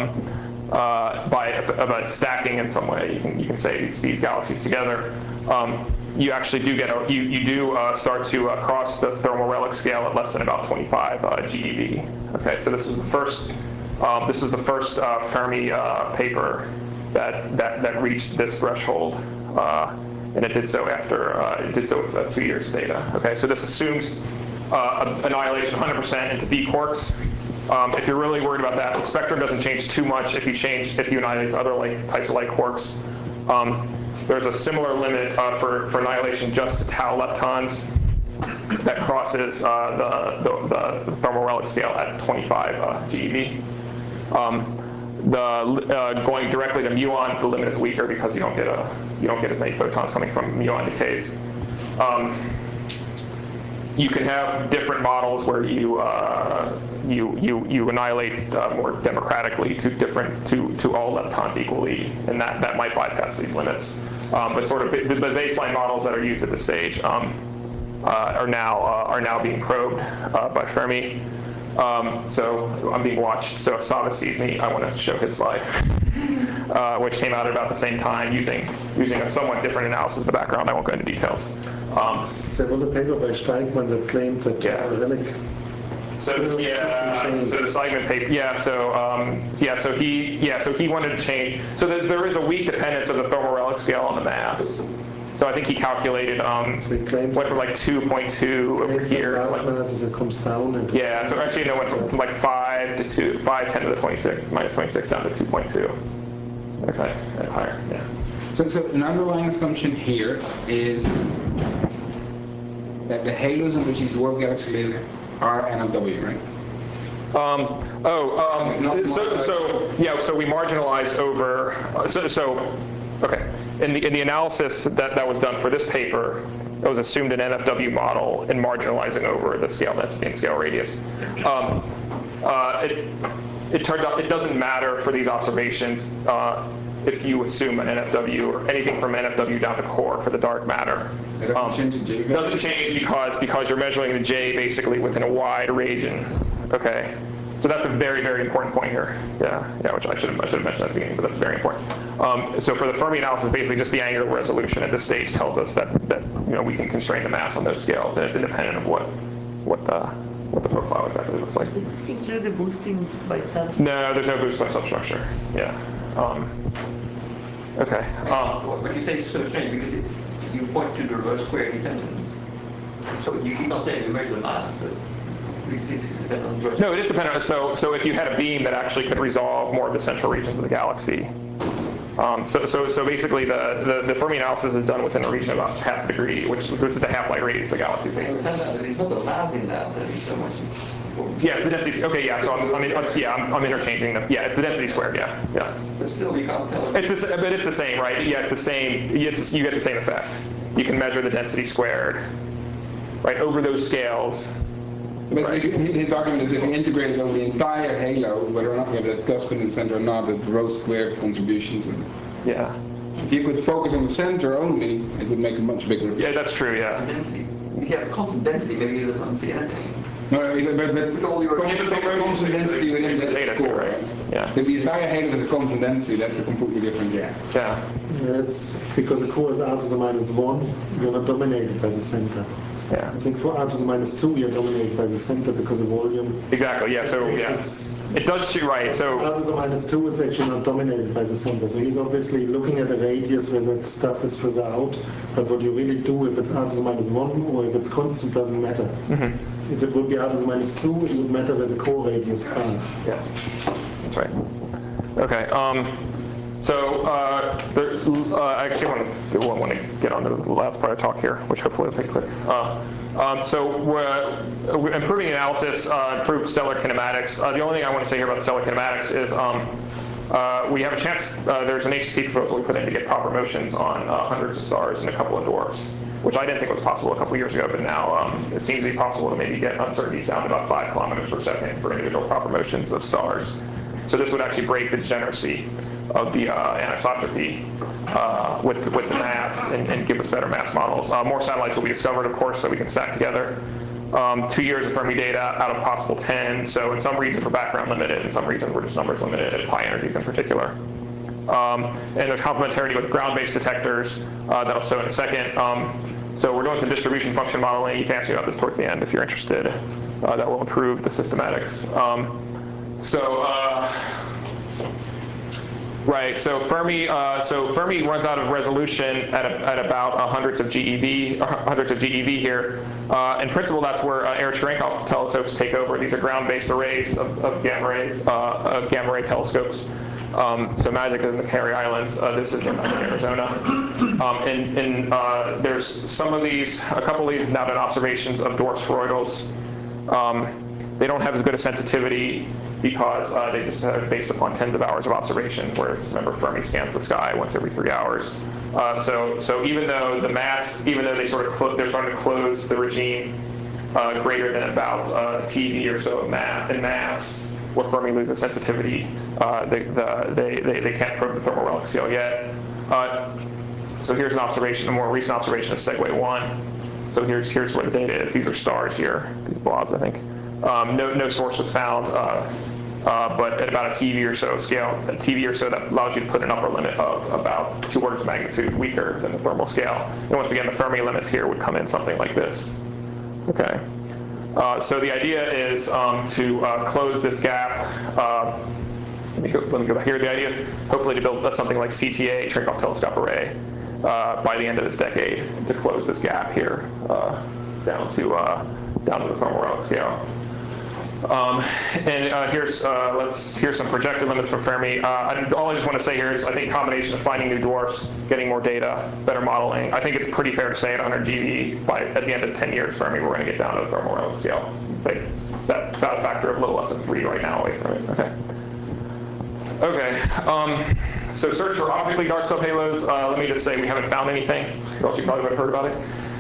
about stacking in some way, you can say these galaxies together. You actually do get start to cross the thermal relic scale at less than about 25 GeV. Okay, so this is the first Fermi paper that reached this threshold, and it did so with 2 years of data. Okay, so this assumes annihilation 100% into B quarks. If you're really worried about that, the spectrum doesn't change too much if you annihilate other types of light quarks. There's a similar limit for annihilation just to tau leptons that crosses the thermal relic scale at 25 GeV. Going directly to muons, the limit is weaker because you don't get as many photons coming from muon decays. You can have different models where you annihilate more democratically to all leptons equally, and that might bypass these limits. But sort of the baseline models that are used at this stage are now being probed by Fermi. So I'm being watched. So if Savas sees me, I want to show his slide, which came out at about the same time using a somewhat different analysis of the background. I won't go into details. There was a paper by Steigman that claimed that relic. So the Steigman paper, so he wanted to change. So there is a weak dependence of the thermal relic scale on the mass. So I think he calculated, He claimed went from like 2.2 over here. large mass as it comes down. And Yeah, so actually, no, went from like 5 to 2, 5, 10 to the 26, minus 26 down to 2.2. Okay, and higher, yeah. So an underlying assumption here is that the halos in which these dwarf galaxies live are NFW, right? So we marginalize over, okay. In the analysis that was done for this paper, it was assumed an NFW model in marginalizing over the scale density and scale radius. It turns out it doesn't matter for these observations if you assume an NFW or anything from NFW down to core for the dark matter. It doesn't change the J. It doesn't change because you're measuring the J basically within a wide region. Okay, so that's a very, very important point here. Yeah, which I should have mentioned at the beginning, but that's very important. So for the Fermi analysis, basically just the angular resolution at this stage tells us that we can constrain the mass on those scales, and it's independent of what the profile exactly looks like. Does this include the boosting by substructure? No, there's no boost by substructure. Yeah. Okay. What you say is so strange because you point to the rho square dependence. So you keep on saying you measure the mass, but it's dependent on the rho square. No, it is dependent. So if you had a beam that actually could resolve more of the central regions of the galaxy. So basically the Fermi analysis is done within a region of about half a degree, which is the half-light radius of the galaxy. It turns out that it's not the mass in that is so much. Yes, the density. Okay, yeah. So I'm interchanging them. Yeah, it's the density squared. Yeah. But still, you can't tell. But it's the same, right? Yeah, it's the same. You get the same effect. You can measure the density squared, right, over those scales. Basically, his argument is if you integrate it over the entire halo, whether or not you have that cusp in the center or not, the rho squared contributions. Yeah. If you could focus on the center only, it would make a much bigger. Yeah, that's true. Yeah. Density. If you have constant density, maybe you don't see anything. No, but constant density within the core, right? Yeah. So the entire halo is a constant density. That's a completely different game. Yeah. It's because the core is r to the minus 1, you're not dominated by the center. Yeah. I think for r to the minus 2, you're dominated by the center because of volume. Exactly. Yeah. So yeah, it does shoot right. So r to the minus 2, it's actually not dominated by the center. So he's obviously looking at the radius where that stuff is further out. But what you really do, if it's r to the minus 1 or if it's constant, doesn't matter. If it would be r to the minus 2, it would matter where the core radius starts. yeah, that's right. Okay. I actually want to get on to the last part of talk here, which hopefully will take quick. So we're improving analysis, improved stellar kinematics. The only thing I want to say here about stellar kinematics is we have a chance, there's an HCC proposal we put in to get proper motions on hundreds of stars and a couple of dwarfs, which I didn't think was possible a couple years ago, but now it seems to be possible to maybe get uncertainties down to about 5 kilometers per second for individual proper motions of stars. So this would actually break the degeneracy of the anisotropy with the mass and give us better mass models. More satellites will be discovered, of course, that we can stack together. 2 years of Fermi data out of possible 10. So in some regions we're background limited, in some regions we're just numbers limited at high energies in particular. And there's complementarity with ground-based detectors that I'll show in a second. So we're doing some distribution function modeling. You can ask me about this towards the end if you're interested. That will improve the systematics. Right. So Fermi runs out of resolution at about hundreds of GeV here. In principle, that's where Erich Cherenkov telescopes take over. These are ground-based arrays of gamma rays, of gamma ray telescopes. So MAGIC is in the Canary Islands. This is in Arizona. And there's some of these, a couple of these now done observations of dwarf spheroidals. They don't have as good a sensitivity because they just have based upon tens of hours of observation, whereas remember Fermi scans the sky once every 3 hours. So even though the mass, even though they're starting to close the regime greater than about TeV or so in mass, where Fermi loses sensitivity, they can't probe the thermal relic scale yet. So here's an observation, a more recent observation of Segway 1. So here's where the data is. These are stars here, these blobs, I think. No source was found, but at about a TeV or so scale, that allows you to put an upper limit of about 2 orders of magnitude weaker than the thermal scale. And once again, the Fermi limits here would come in something like this. Okay. So the idea is to close this gap. Let me go back here. The idea is hopefully to build something like CTA, Cherenkov Telescope Array, by the end of this decade to close this gap here down to the thermal relic scale. Here's some projected limits for Fermi. All I just want to say here is I think a combination of finding new dwarfs, getting more data, better modeling. I think it's pretty fair to say at 100 GeV, at the end of 10 years Fermi, we're going to get down to the thermal relic scale. That's about a factor of a little less than 3 right now away from it. Okay. So search for optically dark subhalos. Let me just say we haven't found anything. Else you probably would have heard about it.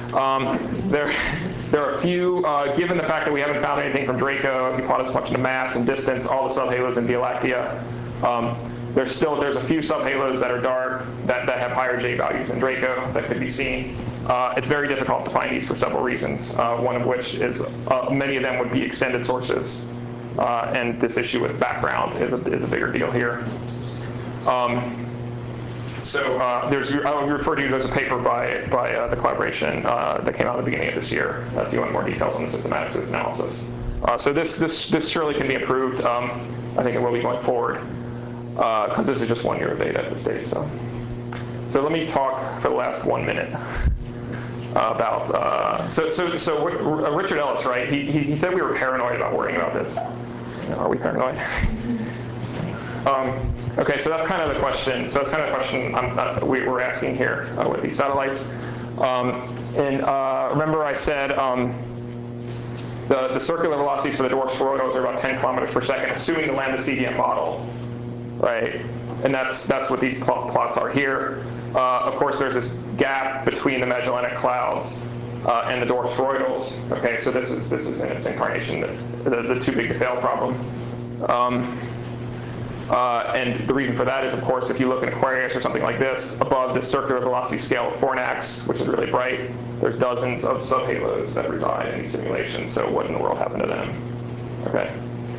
There are a few, given the fact that we haven't found anything from Draco, Euclidean function of mass and distance, all the subhalos in Via Lactea, there's a few subhalos that are dark that have higher J values than Draco that could be seen. It's very difficult to find these for several reasons, one of which is many of them would be extended sources, and this issue with background is a bigger deal here. I would refer to you, there's a paper by the collaboration that came out at the beginning of this year, if you want more details on the systematics of this analysis. So this surely can be improved. I think it will be going forward, because this is just 1 year of data at this stage. So let me talk for the last 1 minute about, Richard Ellis, right, he said we were paranoid about worrying about this. Are we paranoid? Okay, so that's kind of the question. So that's kind of the question we're asking here with these satellites. Remember I said the circular velocities for the dwarf spheroidals are about 10 kilometers per second, assuming the lambda CDM model, right? And that's what these plots are here. Of course, there's this gap between the Magellanic Clouds and the dwarf spheroidals. Okay, so this is in its incarnation the too big to fail problem. And the reason for that is, of course, if you look at Aquarius or something like this, above the circular velocity scale of Fornax, which is really bright, there's dozens of subhalos that reside in these simulations. So what in the world happened to them? Okay.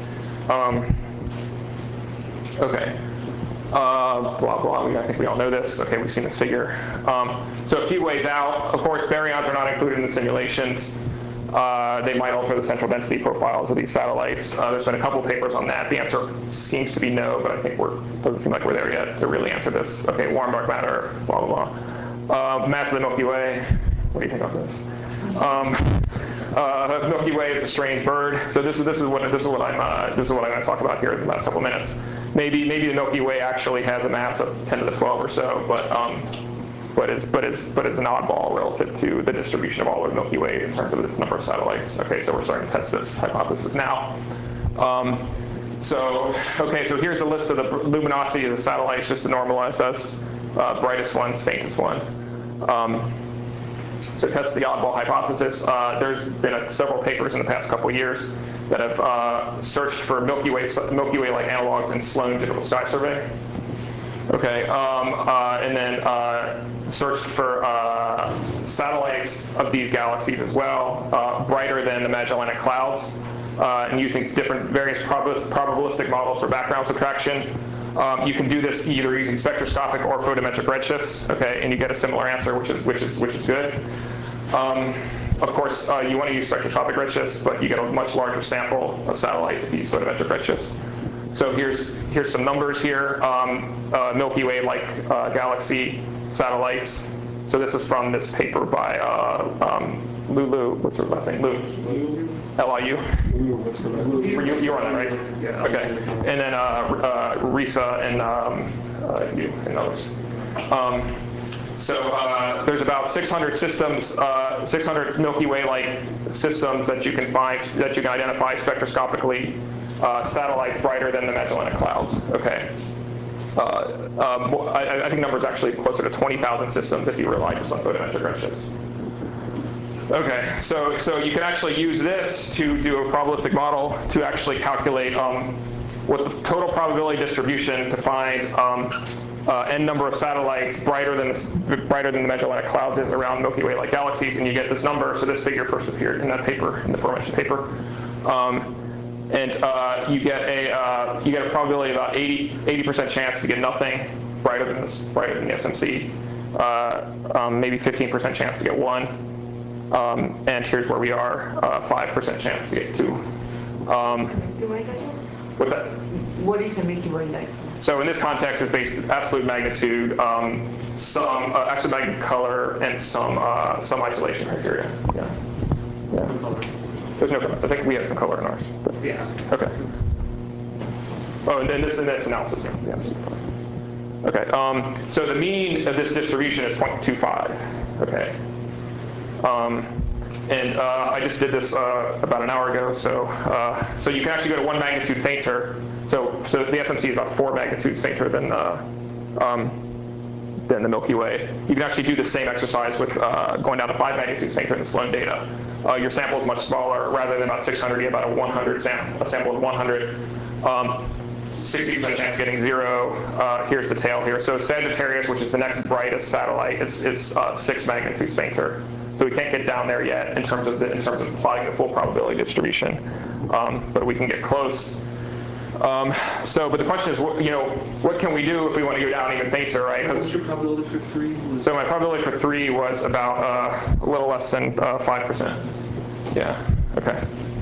Blah, blah, I think we all know this. Okay, we've seen this figure. So a few ways out. Of course, baryons are not included in the simulations. They might alter the central density profiles of these satellites. There's been a couple papers on that. The answer seems to be no, but I think doesn't seem like we're there yet to really answer this. Okay, warm dark matter, blah, blah, blah. Mass of the Milky Way. What do you think of this? Milky Way is a strange bird. So this is what I'm going to talk about here in the last couple minutes. Maybe the Milky Way actually has a mass of 10 to the 12 or so, but is an oddball relative to the distribution of all of the Milky Way in terms of its number of satellites. Okay, so we're starting to test this hypothesis now. So here's a list of the luminosity of the satellites just to normalize us, brightest ones, faintest ones. So test the oddball hypothesis. There's been several papers in the past couple of years that have searched for Milky Way-like analogs in Sloan Digital Sky Survey. Okay, and then searched for satellites of these galaxies as well, brighter than the Magellanic Clouds, and using various probabilistic models for background subtraction. You can do this either using spectroscopic or photometric redshifts, okay, and you get a similar answer, which is good. Of course, you want to use spectroscopic redshifts, but you get a much larger sample of satellites if you use photometric redshifts. So here's some numbers here. Milky Way-like galaxy satellites. So this is from this paper by Lulu. What's her last name? Liu. You were on that, right? Yeah. Okay. And then Risa and you and others. So there's about 600 systems, 600 Milky Way-like systems that you can identify spectroscopically. Satellites brighter than the Magellanic Clouds. Okay. I think numbers actually closer to 20,000 systems if you rely just on photometric redshifts. Okay, so you can actually use this to do a probabilistic model to actually calculate what the total probability distribution to find n number of satellites brighter than the Magellanic Clouds is around Milky Way-like galaxies, and you get this number. So this figure first appeared in that paper, in the aforementioned paper. And you get a probability of about 80% chance to get nothing brighter than the SMC, maybe 15% chance to get 1, and here's where we are, 5% chance to get 2. What's that? What is a Milky Way like? So in this context, it's based absolute magnitude, some absolute magnitude color, and some isolation criteria. Yeah. There's no color. I think we had some color in ours. But. Yeah. Okay. Oh, and this analysis. Yes. Okay. So the mean of this distribution is 0.25. Okay. And I just did this about an hour ago. So you can actually go to 1 magnitude fainter. So the SMC is about 4 magnitudes fainter than the Milky Way. You can actually do the same exercise with going down to 5 magnitudes fainter than the Sloan data. Your sample is much smaller. Rather than about 600, you have about a sample of 100. 60% chance of getting 0. Here's the tail here. So Sagittarius, which is the next brightest satellite, it's 6 magnitudes fainter. So we can't get down there yet in terms of plotting the full probability distribution, but we can get close. But the question is, what can we do if we want to go down even fainter, right? What was your probability for 3? So my probability for 3 was about a little less than 5%. Yeah. Okay.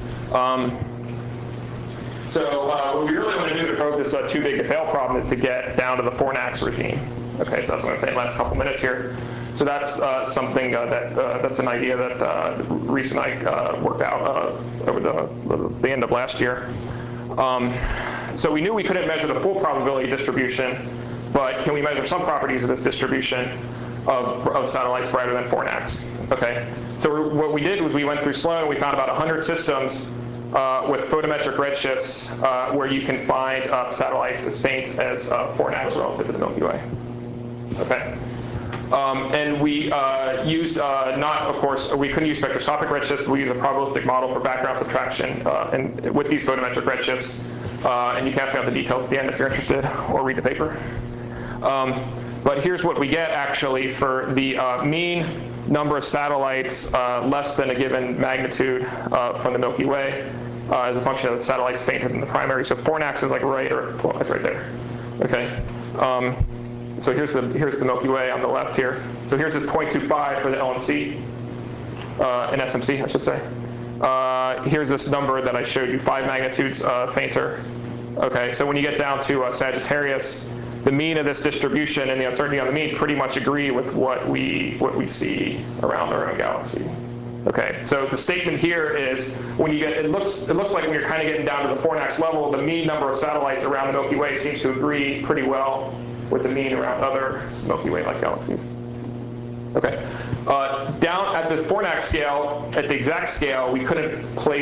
So what we really want to do to probe this too big to fail problem is to get down to the Fornax regime. Okay, so that's what I'm going to say in the last couple minutes here. So that's something that's an idea that Reese and I worked out over the end of last year. So we knew we couldn't measure the full probability distribution, but can we measure some properties of this distribution of satellites brighter than Fornax? Okay. So what we did was we went through Sloan and we found about 100 systems with photometric redshifts where you can find satellites as faint as Fornax relative to the Milky Way. Okay. And we used of course, we couldn't use spectroscopic redshifts. We use a probabilistic model for background subtraction and with these photometric redshifts. And you can ask me about the details at the end if you're interested, or read the paper. But here's what we get actually for the mean number of satellites less than a given magnitude from the Milky Way as a function of the satellites fainter than the primary. So Fornax is like it's right there. Okay. So here's the Milky Way on the left here. So here's this 0.25 for the LMC, in SMC, I should say. Here's this number that I showed you, 5 magnitudes fainter. Okay, so when you get down to Sagittarius, the mean of this distribution and the uncertainty on the mean pretty much agree with what we see around our own galaxy. Okay, so the statement here is when you get it looks like when you're kind of getting down to the Fornax level, the mean number of satellites around the Milky Way seems to agree pretty well with the mean around other Milky Way-like galaxies. Okay, down at the Fornax scale, at the exact scale, we couldn't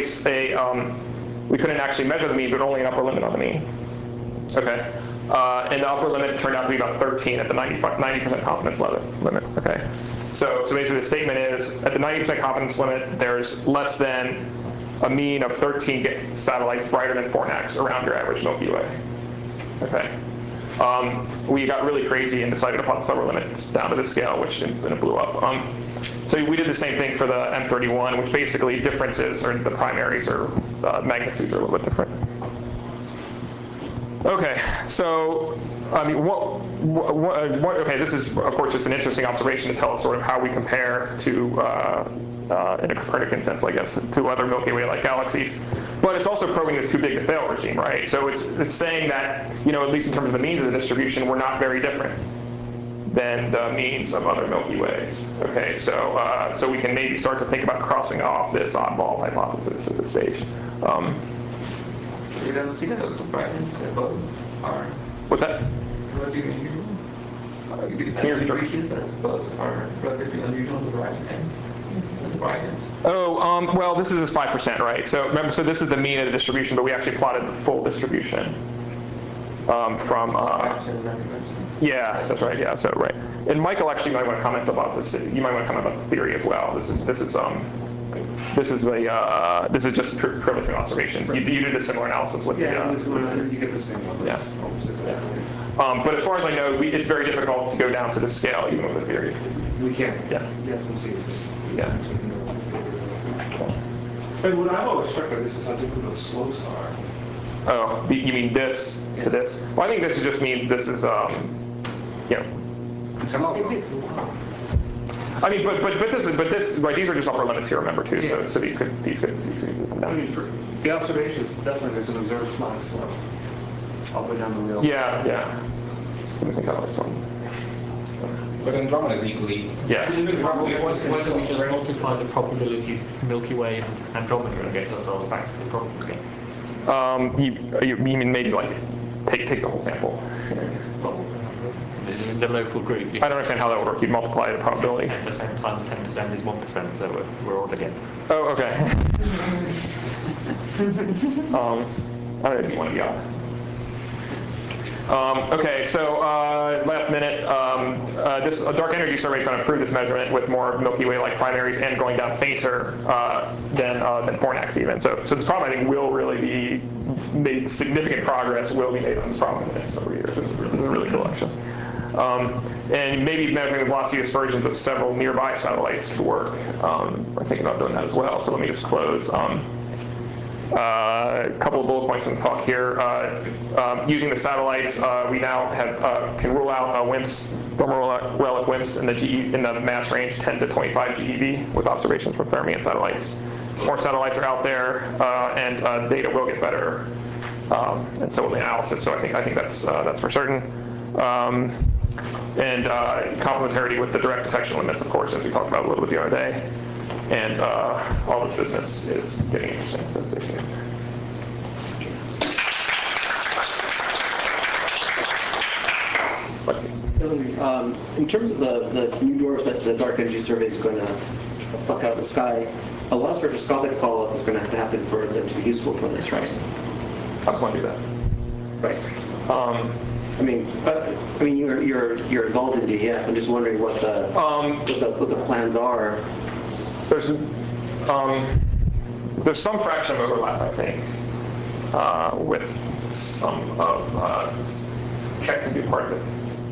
actually measure the mean, but only an upper limit on the mean. Okay, and the upper limit turned out to be about 13 at the 90% confidence limit. Okay, so basically the statement is at the 90% confidence limit, there's less than a mean of 13 satellites brighter than Fornax around your average Milky Way. Okay. We got really crazy and decided to plot the upper limits down to this scale, which then it blew up. So we did the same thing for the M31, which basically differences, or the primaries or magnitudes are a little bit different. Okay, so I mean, okay, this is of course just an interesting observation to tell us sort of how we compare to, in a Copernican sense, I guess, to other Milky Way-like galaxies. But it's also probing this too big to fail regime, right? So it's saying that, at least in terms of the means of the distribution, we're not very different than the means of other Milky Ways. Okay, so we can maybe start to think about crossing off this oddball hypothesis at this stage. You don't see that the brightness both are. What's that? Relatively unusual. The reaches as both are relatively unusual on the right end. The bright end. Oh, well, this is 5%, right? So remember, this is the mean of the distribution, but we actually plotted the full distribution from. 5%. Yeah, that's right. Yeah, so right. And Michael actually might want to comment about this. You might want to comment about the theory as well. This is just purely from observation. You did a similar analysis with you get the same numbers. Yes. Almost exactly. But as far as I know, it's very difficult to go down to this scale, even with the theory. We can. Yeah. Yes, I'm seeing this. Yeah. And what I'm always struck by this is how different the slopes are. Oh, you mean this to this? Well, I think this just means this is, Is it? I mean, but this, right, these are just upper limits here, remember, too, Yeah. so these could come I down. mean, for the observations, definitely there's an observed flat slope all the way down the wheel. Yeah. Let me think that was one. But Andromeda is equally. Yeah. Even probably Whether we just multiply the probabilities Milky Way and Andromeda and get ourselves back to the problem again. You mean maybe like take the whole sample? Well, in the local group, I don't understand how that would work. You'd multiply the probability. 10% times 10% is 1%, so we're all again. Oh, okay. I don't know if you want to be out. Okay, so last minute, this dark energy survey is going to prove this measurement with more Milky Way-like primaries and going down fainter than Fornax even. So this problem, I think, will really be made. Significant progress will be made on this problem in the next several years. This is a really cool, actually. And maybe measuring the velocity dispersions of several nearby satellites could work. We're thinking about doing that as well. So let me just close. A couple of bullet points in the talk here. Using the satellites, we now can rule out WIMPs, thermal relic WIMPs in the mass range 10 to 25 GeV with observations from Fermion satellites. More satellites are out there, and data will get better, and so will the analysis. So I think that's for certain. And complementarity with the direct detection limits, of course, as we talked about a little bit the other day. And all this business is getting interesting. So stay tuned. In terms of the new dwarfs that the dark energy survey is going to pluck out of the sky, a lot of spectroscopic follow-up is going to have to happen for them to be useful for this, right? I just want to do that. Right. I mean, you're involved in DES. I'm just wondering what the plans are. There's some fraction of overlap, I think, with some of Keck can be part of it.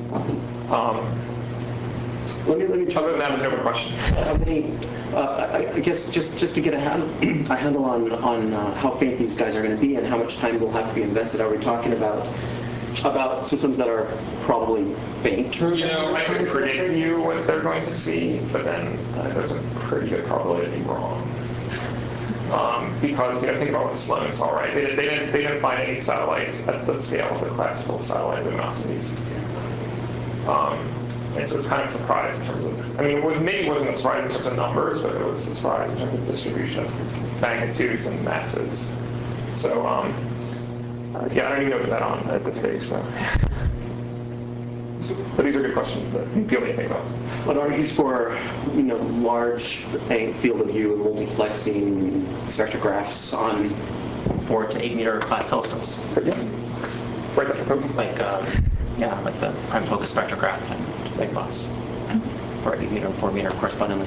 Let me try. Other than that, it's no question. How many? I guess just to get a handle on how faint these guys are going to be and how much time will have to be invested. Are we talking about systems that are probably fainter? You know, I can predict you what they're going to see, but then there's a pretty good probability of being wrong. Because think about what Sloan saw, right? They didn't find any satellites at the scale of the classical satellite luminosities. And so it's kind of a surprise in terms of, maybe it wasn't a surprise in terms of numbers, but it was a surprise in terms of distribution of magnitudes and masses. So, yeah, I don't even know what that on at this stage. So. But these are good questions that you feel anything about. But are these for large field of view and multiplexing spectrographs on 4 to 8 meter class telescopes? Yeah. Right. Like the prime focus spectrograph and big box for 8 meter and 4 meter correspondingly.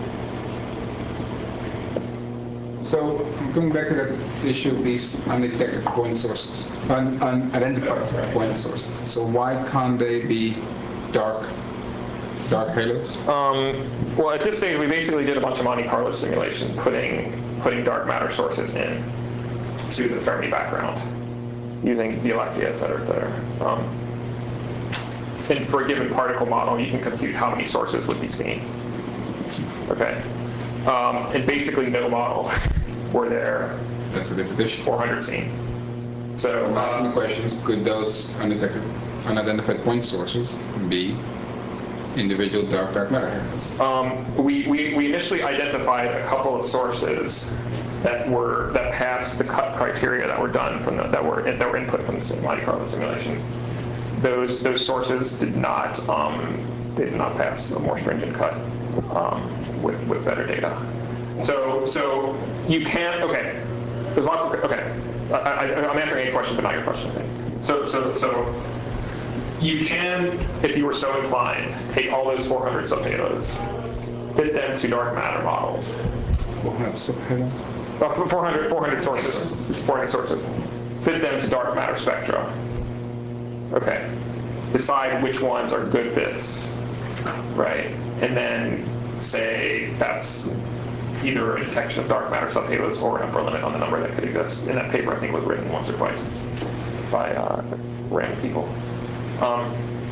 So going back to that issue of these undetected point sources, unidentified point sources. So why can't they be dark halos? Well, at this stage, we basically did a bunch of Monte Carlo simulations, putting dark matter sources in to the Fermi background, using Violectia, et cetera, et cetera. And for a given particle model, you can compute how many sources would be seen. Okay. And basically, no model were there. That's a different issue. 400 seen. So I'm asking the questions: could those unidentified point sources be individual dark matter halos? We initially identified a couple of sources that passed the cut criteria that were done that were input from the Monte Carlo simulations. Those sources did not pass a more stringent cut with better data. So you can There's lots of I'm answering a question, but not your question, I think. So you can, if you were so inclined, take all those 400 subhalos, fit them to dark matter models. 400 subhalos? 400 sources. Fit them to dark matter spectra. Okay. Decide which ones are good fits, right? And then say that's either a detection of dark matter subhalos or an upper limit on the number that could exist. In that paper, I think it was written once or twice by random people.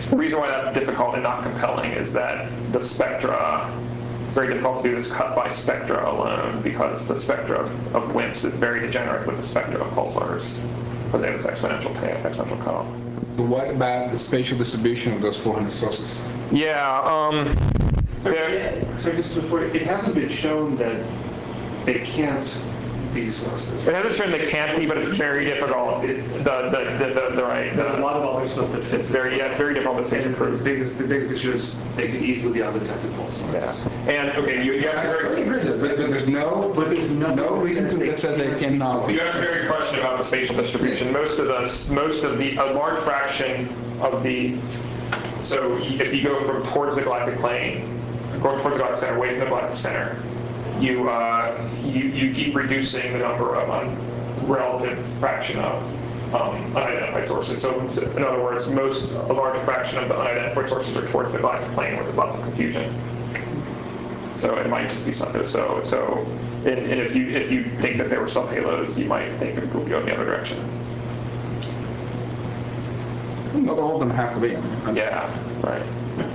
The reason why that's difficult and not compelling is that the spectra, it's very difficult to do this cut by spectra alone because the spectra of WIMPs is very degenerate with the spectra of pulsars because they have this exponential cutoff. But what about the spatial distribution of those 400 sources? Yeah. So just before, it hasn't been shown that they can't be sources. It hasn't shown they can't be, but it's very difficult. There's a lot of other stuff that fits. It's very difficult to say to prove. The biggest issue is they could easily be undetected pulsars. Yeah. And okay, you asked a very But there's no reason that says they cannot be. You asked a very good question about the spatial distribution. A large fraction of the, so if you go from towards the galactic plane, going towards the galactic center, away from the galactic center, you keep reducing the number of relative fraction of unidentified sources. So in other words, a large fraction of the unidentified sources are towards the galactic plane where there's lots of confusion. So it might just be something. And if you think that there were some halos, you might think it would go in the other direction. Not all of them have to be. Yeah. Right.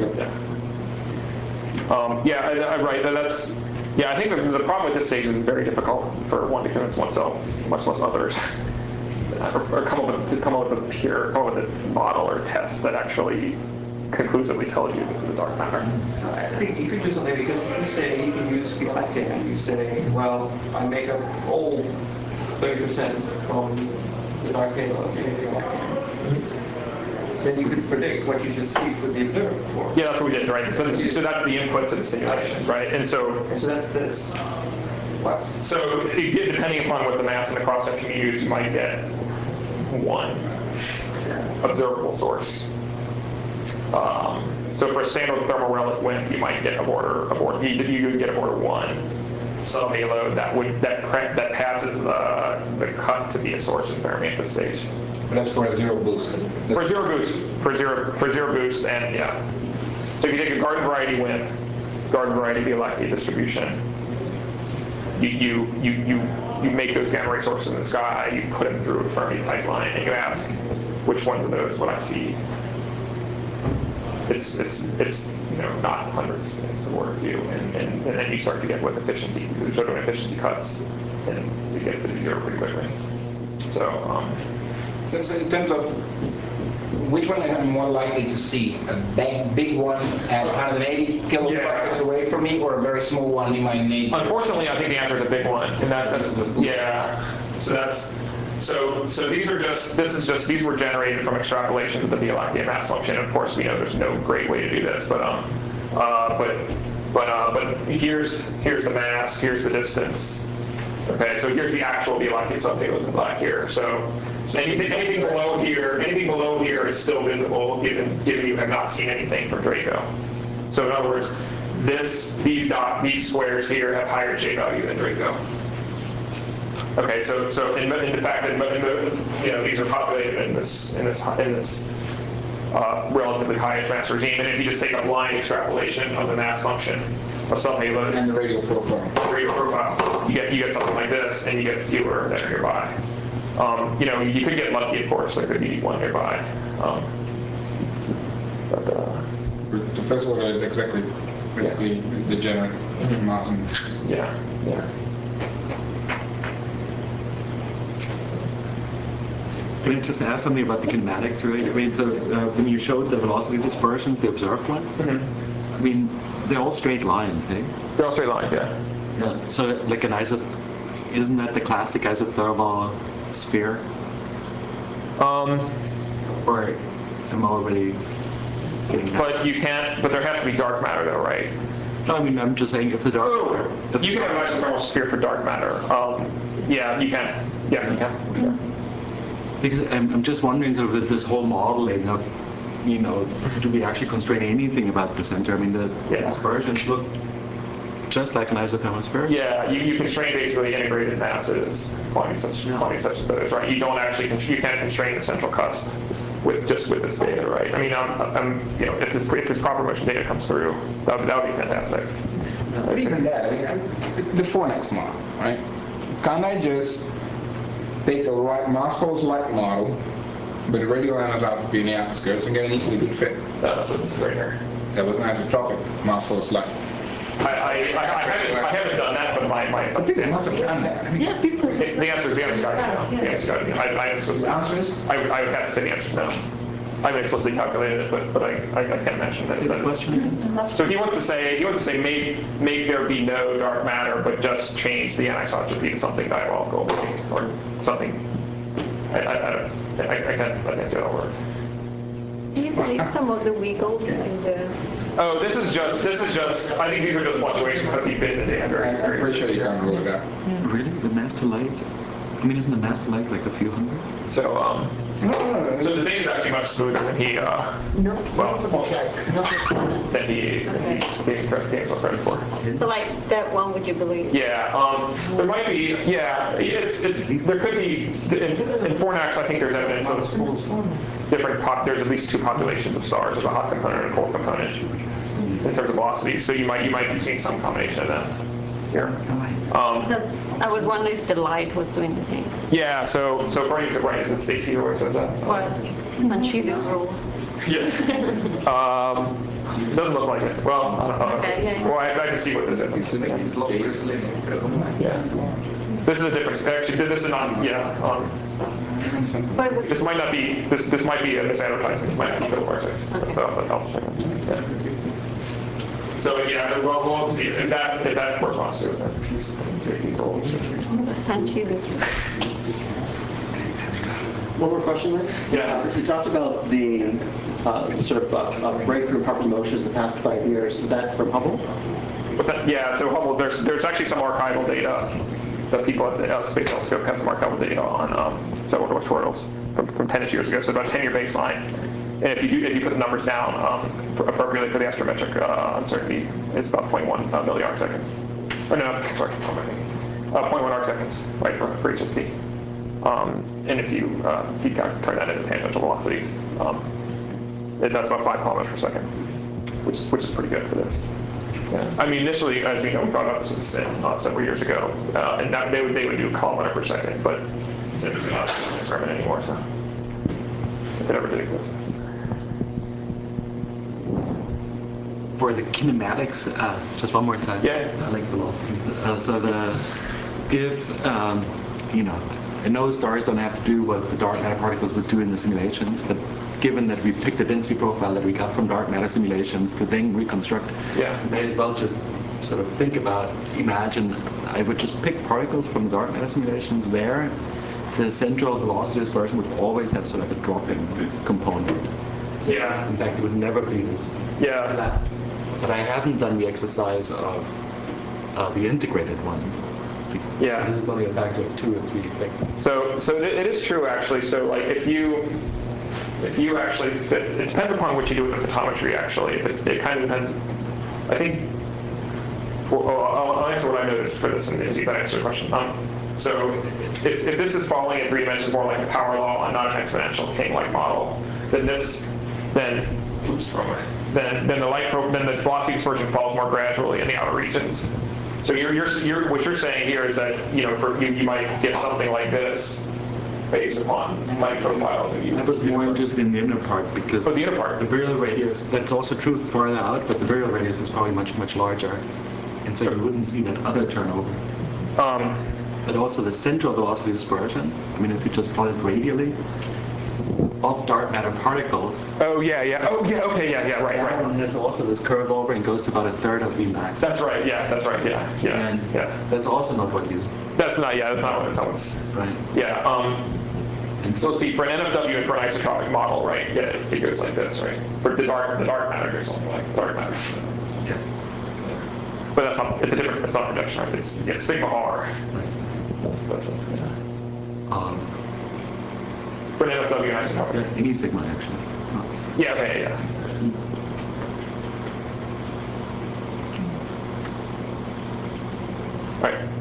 Yeah. Right. I think the problem with this stage is it's very difficult for one to convince oneself, much less others, or come up with a model or test that actually conclusively tells you this is a dark matter. So I think you could do something because if you say you can use Galactic and you say, well, I make up all 30% from the dark halo of the Galactic. Then you could predict what you should see for the observer for. Yeah, that's what we did, right? So that's the input to the simulation, right? And so that's what? So depending upon what the mass and the cross section you use, you might get one observable source. So for a standard thermal relic WIMP, you might get you could get aboard one subhalo that passes the cut to be a source in Fermi at this stage. But that's for a zero boost. For zero boost, and yeah. So if you take a garden variety WIMP, garden variety Bialecki distribution, you make those gamma ray sources in the sky, you put them through a Fermi pipeline, and you ask which ones of those would I see. It's not hundreds, it's a order of few, and then you start to get with efficiency, because you start doing efficiency cuts, and it gets to be zero pretty quickly. So in terms of which one am I more likely to see, a big one at 180 kiloparsecs away from me, or a very small one in my neighborhood? Unfortunately, I think the answer is a big one, and these were generated from extrapolations of the Bialecki mass function. Of course, we know there's no great way to do this, but here's the mass, here's the distance. Okay, so here's the actual Bialecki subhalos in black here. So anything below here is still visible, given you have not seen anything from Draco. So in other words, these squares here have higher J value than Draco. Okay, so in the fact that these are populated in this relatively high mass regime, and if you just take a blind extrapolation of the mass function of subhalos and the radial profile, you get something like this, and you get fewer that are nearby. You could get lucky, of course. There could be one nearby. The first one is exactly is degenerate mass. Yeah. Can I just ask something about the kinematics, right? I mean, so when you showed the velocity dispersions, the observed ones, I mean, they're all straight lines, hey? They're all straight lines, yeah. Yeah. So like isn't that the classic isothermal sphere? Or am I already getting that? But there has to be dark matter though, right? No, I mean, I'm just saying if the dark matter... You can have an isothermal sphere for dark matter. Yeah, you can. Yeah, you can. Sure. Because I'm just wondering, sort of, with this whole modeling of, do we actually constrain anything about the center? I mean, the dispersions look just like an isothermal sphere. Yeah, you constrain basically integrated masses, quantity such as those, right? You can't constrain the central cusp with this data, right? I mean, if this proper motion data comes through, that would be fantastic. But even that, the Fornex model, right? Can't I just take a mass force light model with radial anisotropy in the outskirts and get an equally good fit? That's what this is right here. That was an isotropic mass flow slide. I haven't done that, but my Some people must have done that. Yeah, people. the answer is got to be no. The answer's got to be no. The answer is? I would have to say the answer is no. I haven't explicitly calculated it, but I can't imagine that. Say the question again? So he wants to say make there be no dark matter, but just change the anisotropy to something diabolical or something. I can't say that word. Do you believe some of the wiggles in the? Oh, this is just. I think these are just fluctuations because he's been in the data. I'm pretty sure you can't rule it out. Really? The master light? I mean, isn't the master light like a few hundred? So so his name is actually much smoother than he No, well, not for these guys. Not for than he gave himself credit for. So like that one, would you believe? Yeah, there might be. Yeah, it's there could be in Fornax. I think there's evidence of different. There's at least two populations of stars. There's a hot component and a cold component in terms of velocity. So you might be seeing some combination of that here. I was wondering if the light was doing the same. Yeah. So according to Brian, is it Stacy who always says that? Well, it's on Cheese's rule. Yeah. Doesn't look like it. Well, I don't know. Okay, yeah. Well, I have to see what this is. Yeah. This is a different. Actually, this is not. Yeah. But it was This might not be. This might be a misadvertisement. This might not be Phil Vortex. Okay. So I'll check it. Yeah. So yeah, we'll see if that corresponds to it. Stacy's rule. it's on Cheese's rule. One more question, Mike? Yeah. You talked about the sort of breakthrough in Hubble motions in the past 5 years. Is that from Hubble? But that, yeah, so Hubble, there's actually some archival data that people at the Space Telescope have some archival data on several tortoises from 10-ish years ago, so about a 10-year baseline. And if you put the numbers down appropriately for the astrometric uncertainty, it's about 0.1 milliarc seconds. Or no, sorry, 0.1 arc seconds, right, for HST. And if you turn that into tangential velocities, that's about 5 kilometers per second, which is pretty good for this. Yeah. I mean, initially, as you know, we thought about this with SIM several years ago, and that they would do a kilometer per second, but SIM is not an experiment anymore, so if it ever did exist. For the kinematics, just one more time. Yeah. I like velocities. If I know stars don't have to do what the dark matter particles would do in the simulations, but given that we picked the density profile that we got from dark matter simulations to then reconstruct, we may as well just sort of imagine, I would just pick particles from the dark matter simulations there. The central velocity dispersion would always have sort of a drop-in component. So in fact, it would never be this flat. But I haven't done the exercise of the integrated one. Yeah. This is only a factor of 2 or 3 effects. So it is true, actually. So like if you actually fit, it depends upon what you do with the photometry, actually. It kind of depends. I think, I'll answer what I noticed for this and see if that answers your question. So if this is falling in 3 dimensions more like a power law and not an exponential king-like model, then the velocity dispersion falls more gradually in the outer regions. So what you're saying here is that you might get something like this based upon light profiles that you. I was more interested in the inner part because the inner part. The virial radius, that's also true farther out, but the virial radius is probably much larger, and so you wouldn't see that other turnover. But also the central velocity dispersion. I mean, if you just plot it radially of dark matter particles. Oh yeah. Okay, right. That one has also this curve over and goes to about 1/3 of Vmax. That's right. Yeah, that's right. Yeah. And that's also not what you. That's not what's. Right. Yeah. So let's see, for an NFW and for an isotropic model, right? Yeah, it goes like this, right? For the dark matter goes something like dark matter. Yeah. But that's not. It's not projection, right? It's sigma r. Right. That's for an NFW and isotropic. Yeah, any sigma actually. Yeah. Okay. Yeah. All right.